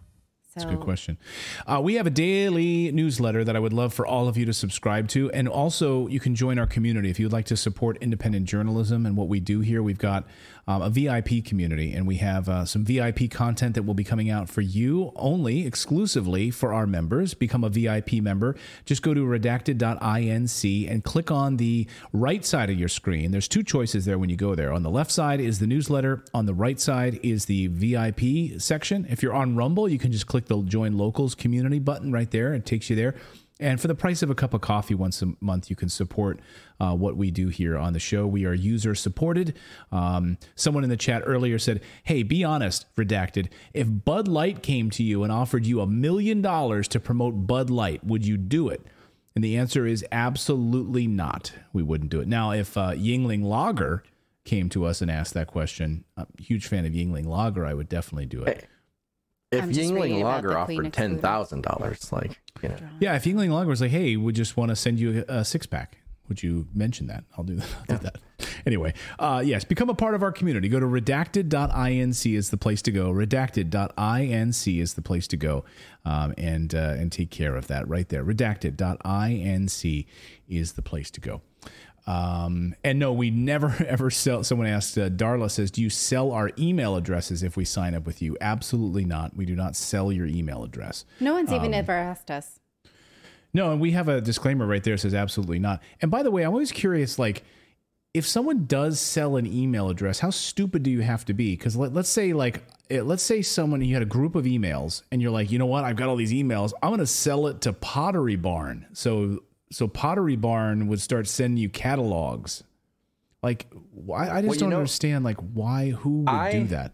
That's a good question. We have a daily newsletter that I would love for all of you to subscribe to. And also, you can join our community. If you'd like to support independent journalism and what we do here, we've got a VIP community. And we have some VIP content that will be coming out for you only, exclusively for our members. Become a VIP member. Just go to redacted.inc and click on the right side of your screen. There's two choices there when you go there. On the left side is the newsletter. On the right side is the VIP section. If you're on Rumble, you can just click the Join Locals community button right there. It takes you there. And for the price of a cup of coffee once a month, you can support what we do here on the show. We are user supported. Someone in the chat earlier said, hey, be honest, Redacted. If Bud Light came to you and offered you $1 million to promote Bud Light, would you do it? And the answer is absolutely not. We wouldn't do it. Now, if Yuengling Lager came to us and asked that question, I'm a huge fan of Yuengling Lager, I would definitely do it. Hey. If Yuengling Lager offered $10,000, like, you know. Yeah, if Yuengling Lager was like, hey, we just want to send you a six-pack, would you mention that? I'll do that. I'll do that. Anyway, yes, become a part of our community. Go to redacted.inc is the place to go. Redacted.inc is the place to go and take care of that right there. Redacted.inc is the place to go. And no, we never ever sell. Someone asked, Darla says, do you sell our email addresses if we sign up with you? Absolutely not. We do not sell your email address. No one's even ever asked us. No, and we have a disclaimer right there that says absolutely not. And by the way, I'm always curious, like, if someone does sell an email address, how stupid do you have to be? Because let's say someone, you had a group of emails and you're like, you know what? I've got all these emails. I'm going to sell it to Pottery Barn. So Pottery Barn would start sending you catalogs. Like, why? I just don't understand, like, who would do that?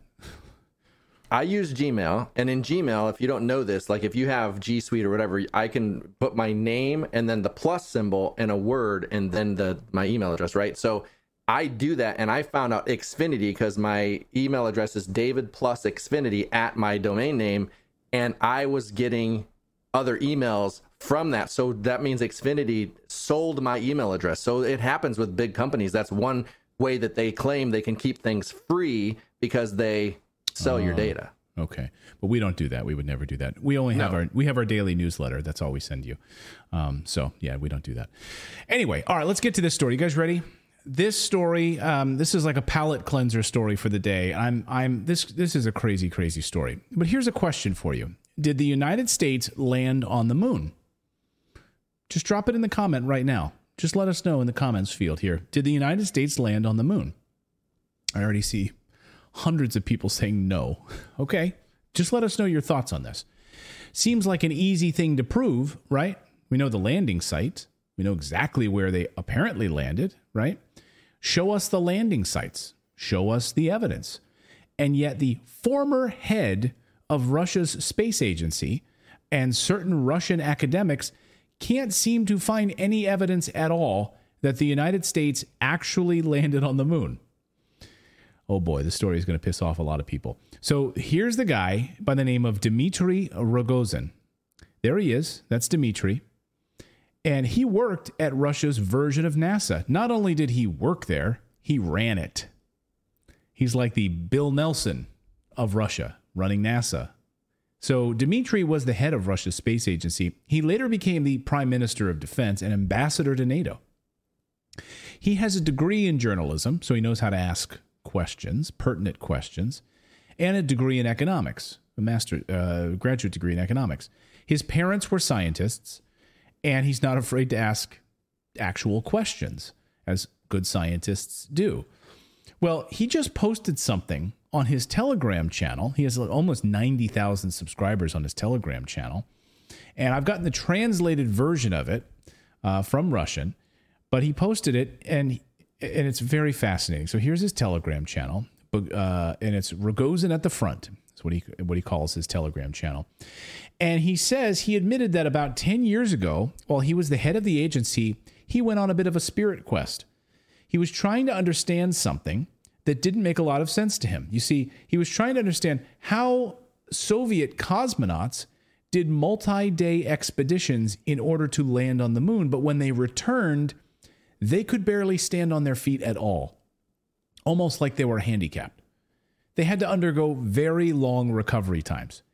I use Gmail, and in Gmail, if you don't know this, like if you have G Suite or whatever, I can put my name and then the plus symbol and a word and then my email address, right? So I do that, and I found out Xfinity because my email address is David plus Xfinity at my domain name, and I was getting other emails from that. So that means Xfinity sold my email address. So it happens with big companies. That's one way that they claim they can keep things free because they sell your data. Okay. But we don't do that. We would never do that. We only have our daily newsletter. That's all we send you. So yeah, we don't do that. Anyway, all right, let's get to this story. You guys ready? This story, this is like a palate cleanser story for the day. This is a crazy, crazy story. But here's a question for you. Did the United States land on the moon? Just drop it in the comment right now. Just let us know in the comments field here. Did the United States land on the moon? I already see hundreds of people saying no. Okay, just let us know your thoughts on this. Seems like an easy thing to prove, right? We know the landing site. We know exactly where they apparently landed, right? Show us the landing sites. Show us the evidence. And yet the former head of Russia's space agency and certain Russian academics can't seem to find any evidence at all that the United States actually landed on the moon. Oh boy, this story is going to piss off a lot of people. So here's the guy by the name of Dmitry Rogozin. There he is. That's Dmitry. And he worked at Russia's version of NASA. Not only did he work there, he ran it. He's like the Bill Nelson of Russia, running NASA. So Dmitry was the head of Russia's space agency. He later became the Prime Minister of Defense and ambassador to NATO. He has a degree in journalism, so he knows how to ask questions, pertinent questions, and a degree in economics, a graduate degree in economics. His parents were scientists, and he's not afraid to ask actual questions, as good scientists do. Well, he just posted something on his Telegram channel. He has almost 90,000 subscribers on his Telegram channel, and I've gotten the translated version of it from Russian, but he posted it, and it's very fascinating. So here's his Telegram channel, and it's Rogozin at the front. That's what he calls his Telegram channel. And he says he admitted that about 10 years ago, while he was the head of the agency, he went on a bit of a spirit quest. He was trying to understand something that didn't make a lot of sense to him. You see, he was trying to understand how Soviet cosmonauts did multi-day expeditions in order to land on the moon, but when they returned, they could barely stand on their feet at all, almost like they were handicapped. They had to undergo very long recovery times.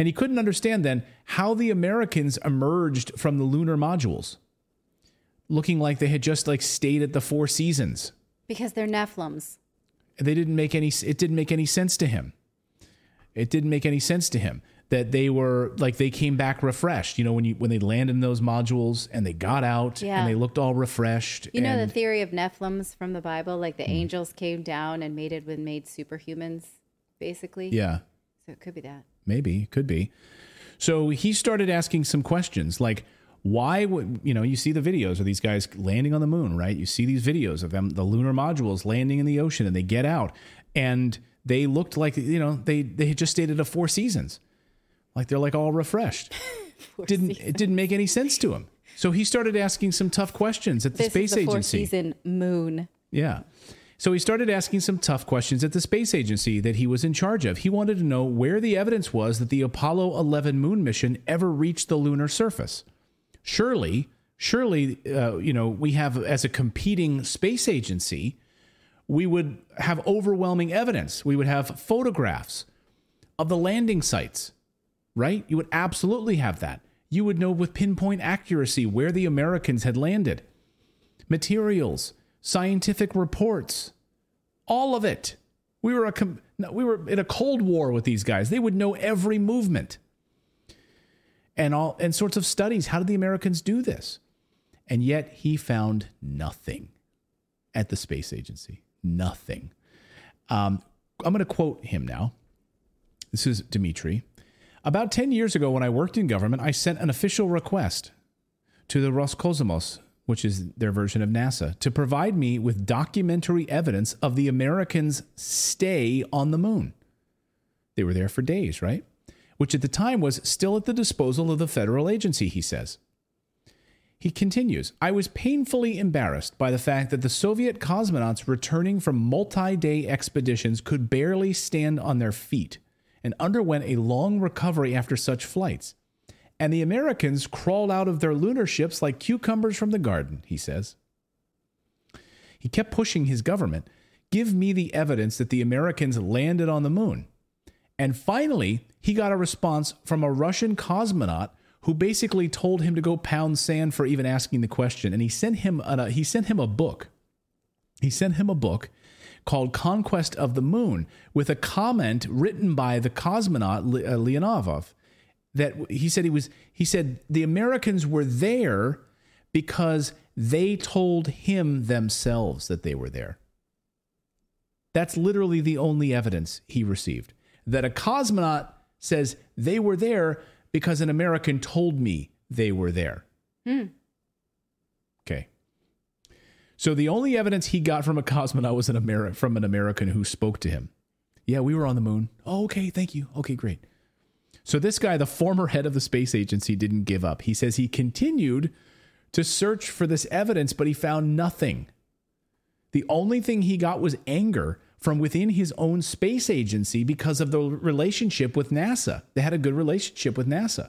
And he couldn't understand then how the Americans emerged from the lunar modules, looking like they had just like stayed at the Four Seasons. Because they're Nephilims. It didn't make any sense to him. It didn't make any sense to him that they were like, they came back refreshed. You know, when they landed in those modules and they got out and they looked all refreshed. You know the theory of Nephilims from the Bible, like the angels came down and made superhumans, basically. Yeah. So it could be that. Maybe, could be. So he started asking some questions like, why would, you see the videos of these guys landing on the moon, right? You see these videos of them, the lunar modules landing in the ocean, and they get out and they looked like, they had just stayed at a Four Seasons. Like they're like all refreshed. It didn't make any sense to him. So he started asking some tough questions at the space agency. Four Season moon. Yeah. So he started asking some tough questions at the space agency that he was in charge of. He wanted to know where the evidence was that the Apollo 11 moon mission ever reached the lunar surface. Surely, we have, as a competing space agency, we would have overwhelming evidence. We would have photographs of the landing sites, right? You would absolutely have that. You would know with pinpoint accuracy where the Americans had landed. Materials, scientific reports, all of it. We were in a Cold War with these guys. They would know every movement. And sorts of studies. How did the Americans do this? And yet he found nothing at the space agency. Nothing. I'm going to quote him now. This is Dmitry. About 10 years ago, when I worked in government, I sent an official request to the Roscosmos, which is their version of NASA, to provide me with documentary evidence of the Americans' stay on the moon. They were there for days, right? Which at the time was still at the disposal of the federal agency, he says. He continues, I was painfully embarrassed by the fact that the Soviet cosmonauts returning from multi-day expeditions could barely stand on their feet and underwent a long recovery after such flights. And the Americans crawled out of their lunar ships like cucumbers from the garden, he says. He kept pushing his government, give me the evidence that the Americans landed on the moon. And finally, he got a response from a Russian cosmonaut who basically told him to go pound sand for even asking the question. And he sent him a book. He sent him a book called Conquest of the Moon with a comment written by the cosmonaut Leonov that he said the Americans were there because they told him themselves that they were there. That's literally the only evidence he received. That a cosmonaut says they were there because an American told me they were there. Okay. So the only evidence he got from a cosmonaut was from an American who spoke to him. Yeah, we were on the moon. Oh, okay, thank you. Okay, great. So this guy, the former head of the space agency, didn't give up. He says he continued to search for this evidence, but he found nothing. The only thing he got was anger from within his own space agency because of the relationship with NASA. They had a good relationship with NASA.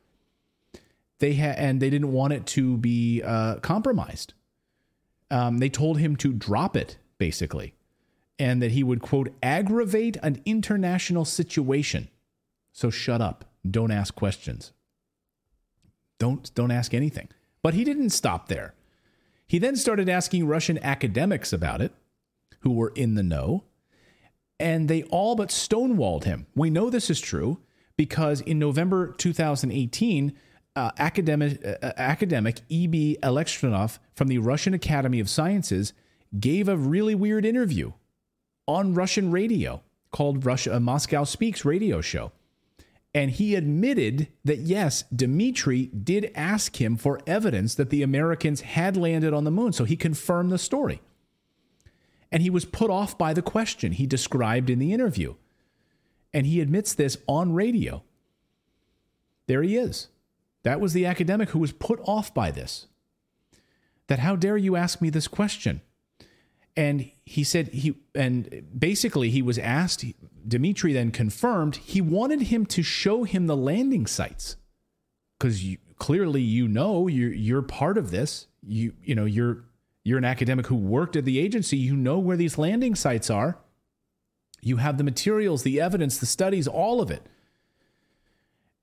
And they didn't want it to be compromised. They told him to drop it, basically, and that he would, quote, aggravate an international situation. So shut up. Don't ask questions. Don't ask anything. But he didn't stop there. He then started asking Russian academics about it, who were in the know, and they all but stonewalled him. We know this is true because in November 2018, academic E.B. Elektronov from the Russian Academy of Sciences gave a really weird interview on Russian radio called Moscow Speaks radio show. And he admitted that, yes, Dmitry did ask him for evidence that the Americans had landed on the moon. So he confirmed the story. And he was put off by the question he described in the interview. And he admits this on radio. There he is. That was the academic who was put off by this. That how dare you ask me this question? And he said basically he was asked, Dmitry then confirmed he wanted him to show him the landing sites. Because clearly you're part of this. You're an academic who worked at the agency. You know where these landing sites are. You have the materials, the evidence, the studies, all of it.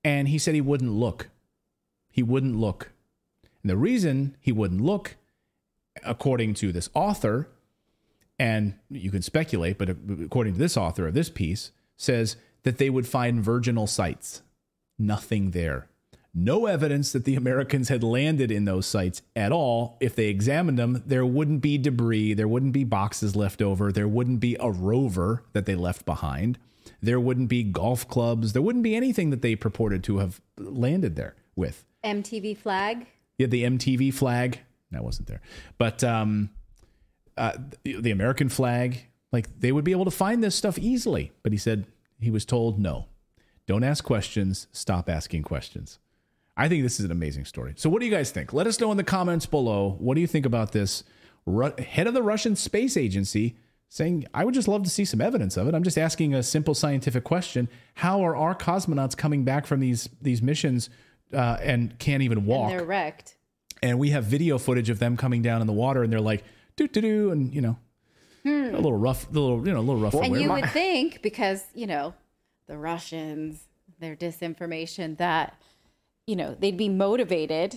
And he said he wouldn't look. He wouldn't look. And the reason he wouldn't look, according to this author, and you can speculate, but according to this author of this piece, says that they would find virginal sites. Nothing there. No evidence that the Americans had landed in those sites at all. If they examined them, there wouldn't be debris. There wouldn't be boxes left over. There wouldn't be a rover that they left behind. There wouldn't be golf clubs. There wouldn't be anything that they purported to have landed there with. MTV flag? Yeah, the MTV flag. That wasn't there. But the American flag, like they would be able to find this stuff easily. But he said he was told, no, don't ask questions. Stop asking questions. I think this is an amazing story. So what do you guys think? Let us know in the comments below. What do you think about this? Head of the Russian Space Agency saying, I would just love to see some evidence of it. I'm just asking a simple scientific question. How are our cosmonauts coming back from these missions and can't even walk? And they're wrecked. And we have video footage of them coming down in the water, and they're like, doo-doo-doo, and, you know, a little rough. And you would think, because, you know, the Russians, their disinformation, that, you know, they'd be motivated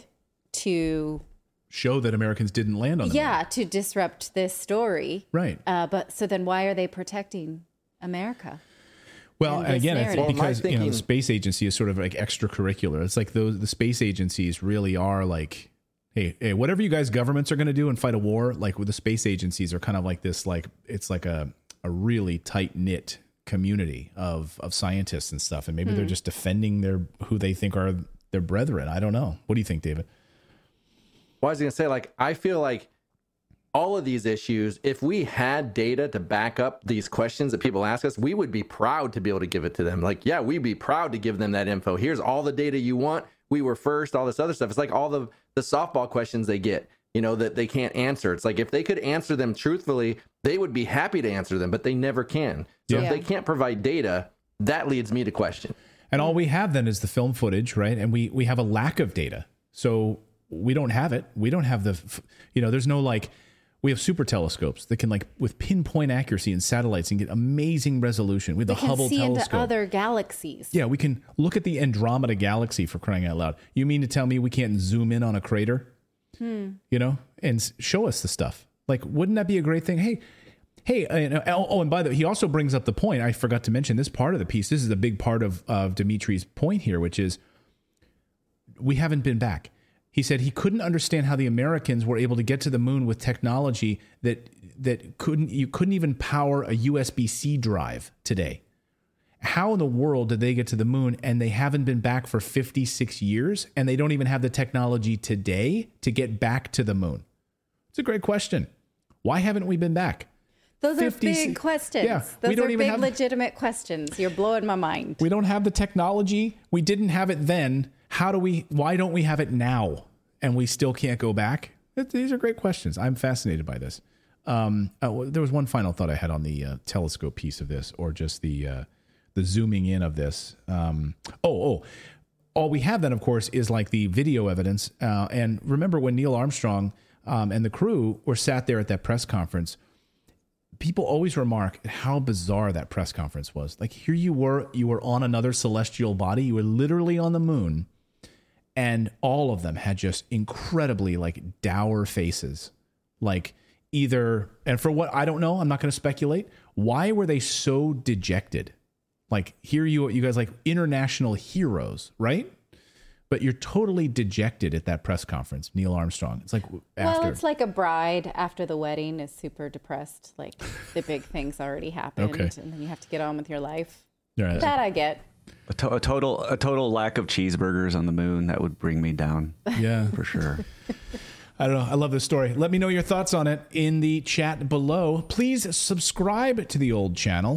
to show that Americans didn't land on the moon. To disrupt this story. Right. But so then why are they protecting America? Well, and again, it's because you know, the space agency is sort of like extracurricular. It's like the space agencies really are like, hey, whatever you guys governments are going to do and fight a war, like with the space agencies are kind of like this, like it's like a really tight knit community of scientists and stuff, and maybe they're just defending who they think are their brethren. I don't know. What do you think, David? Well, I was going to say, like, I feel like all of these issues, if we had data to back up these questions that people ask us, we would be proud to be able to give it to them. Like, yeah, we'd be proud to give them that info. Here's all the data you want. We were first, all this other stuff. It's like all the softball questions they get, you know, that they can't answer. It's like if they could answer them truthfully, they would be happy to answer them, but they never can. So if they can't provide data, that leads me to question. And all we have then is the film footage, right? And we have a lack of data. So we don't have it. We don't have there's no like, we have super telescopes that can like with pinpoint accuracy and satellites and get amazing resolution with the Hubble telescope. We can see into other galaxies. Yeah, we can look at the Andromeda galaxy, for crying out loud. You mean to tell me we can't zoom in on a crater? You know, and show us the stuff. Like, wouldn't that be a great thing? Hey, and by the way, he also brings up the point, I forgot to mention this part of the piece. This is a big part of Dimitri's point here, which is we haven't been back. He said he couldn't understand how the Americans were able to get to the moon with technology that you couldn't even power a USB-C drive today. How in the world did they get to the moon and they haven't been back for 56 years and they don't even have the technology today to get back to the moon? It's a great question. Why haven't we been back? Those are big questions. Yeah, those are big, legitimate questions. You're blowing my mind. We don't have the technology. We didn't have it then. Why don't we have it now? And we still can't go back? These are great questions. I'm fascinated by this. There was one final thought I had on the telescope piece of this, or just the zooming in of this. All we have then, of course, is like the video evidence. And remember when Neil Armstrong and the crew were sat there at that press conference, people always remark at how bizarre that press conference was. Like, here you were on another celestial body. You were literally on the moon. And all of them had just incredibly like dour faces. Like either, and for what, I don't know, I'm not going to speculate. Why were they so dejected? Like here you guys like international heroes, right? But you're totally dejected at that press conference, Neil Armstrong. It's like Well, it's like a bride after the wedding is super depressed. Like the big thing's already happened, and then you have to get on with your life. Right. That I get. A total lack of cheeseburgers on the moon, that would bring me down. Yeah, for sure. I don't know. I love this story. Let me know your thoughts on it in the chat below. Please subscribe to the old channel.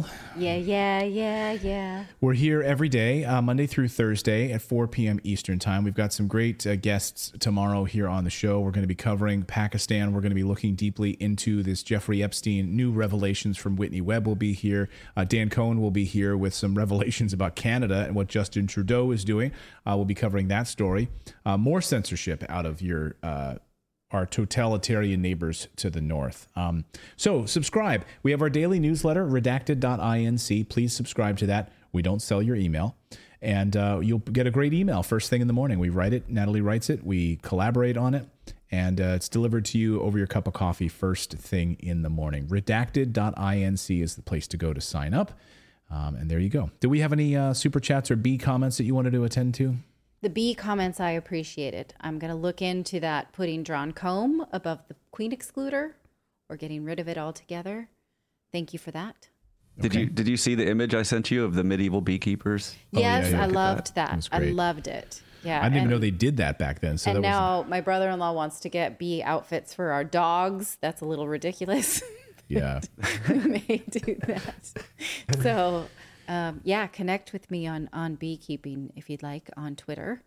Yeah. We're here every day, Monday through Thursday at 4 p.m. Eastern time. We've got some great guests tomorrow here on the show. We're going to be covering Pakistan. We're going to be looking deeply into this Jeffrey Epstein. New revelations from Whitney Webb will be here. Dan Cohen will be here with some revelations about Canada and what Justin Trudeau is doing. We'll be covering that story. More censorship out of our totalitarian neighbors to the north. So subscribe. We have our daily newsletter, redacted.inc. Please subscribe to that. We don't sell your email. And you'll get a great email first thing in the morning. We write it. Natalie writes it. We collaborate on it. And it's delivered to you over your cup of coffee first thing in the morning. Redacted.inc is the place to go to sign up. And there you go. Do we have any super chats or B comments that you wanted to attend to? The B comments I appreciated. I'm going to look into that, putting drawn comb above the queen excluder or getting rid of it altogether. Thank you for that. Did you see the image I sent you of the medieval beekeepers? Yes, I loved that. I loved it. Yeah, I didn't even know they did that back then. So and now my brother-in-law wants to get bee outfits for our dogs. That's a little ridiculous. Yeah, we may do that. So, connect with me on beekeeping if you'd like on Twitter.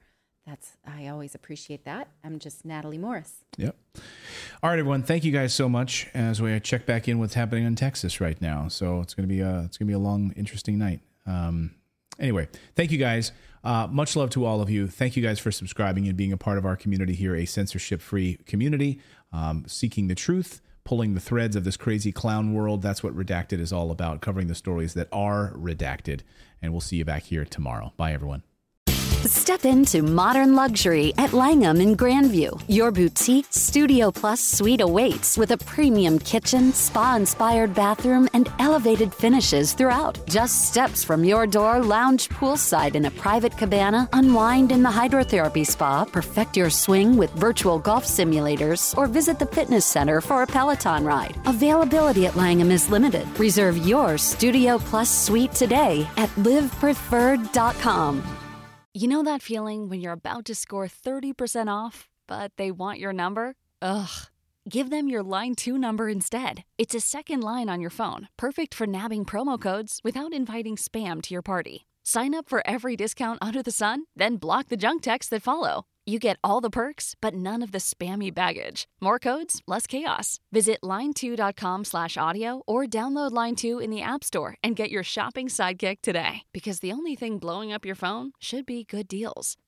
I always appreciate that. I'm just Natalie Morris. Yep. All right, everyone. Thank you guys so much as we check back in what's happening in Texas right now. So it's gonna be a long, interesting night. Anyway, thank you guys. Much love to all of you. Thank you guys for subscribing and being a part of our community here, a censorship-free community, seeking the truth, pulling the threads of this crazy clown world. That's what Redacted is all about, covering the stories that are redacted. And we'll see you back here tomorrow. Bye, everyone. Step into modern luxury at Langham in Grandview. Your boutique Studio Plus suite awaits with a premium kitchen, spa-inspired bathroom, and elevated finishes throughout. Just steps from your door, lounge poolside in a private cabana, unwind in the hydrotherapy spa, perfect your swing with virtual golf simulators, or visit the fitness center for a Peloton ride. Availability at Langham is limited. Reserve your Studio Plus suite today at livepreferred.com. You know that feeling when you're about to score 30% off, but they want your number? Ugh. Give them your Line 2 number instead. It's a second line on your phone, perfect for nabbing promo codes without inviting spam to your party. Sign up for every discount under the sun, then block the junk texts that follow. You get all the perks, but none of the spammy baggage. More codes, less chaos. Visit line2.com/audio or download Line 2 in the App Store and get your shopping sidekick today. Because the only thing blowing up your phone should be good deals.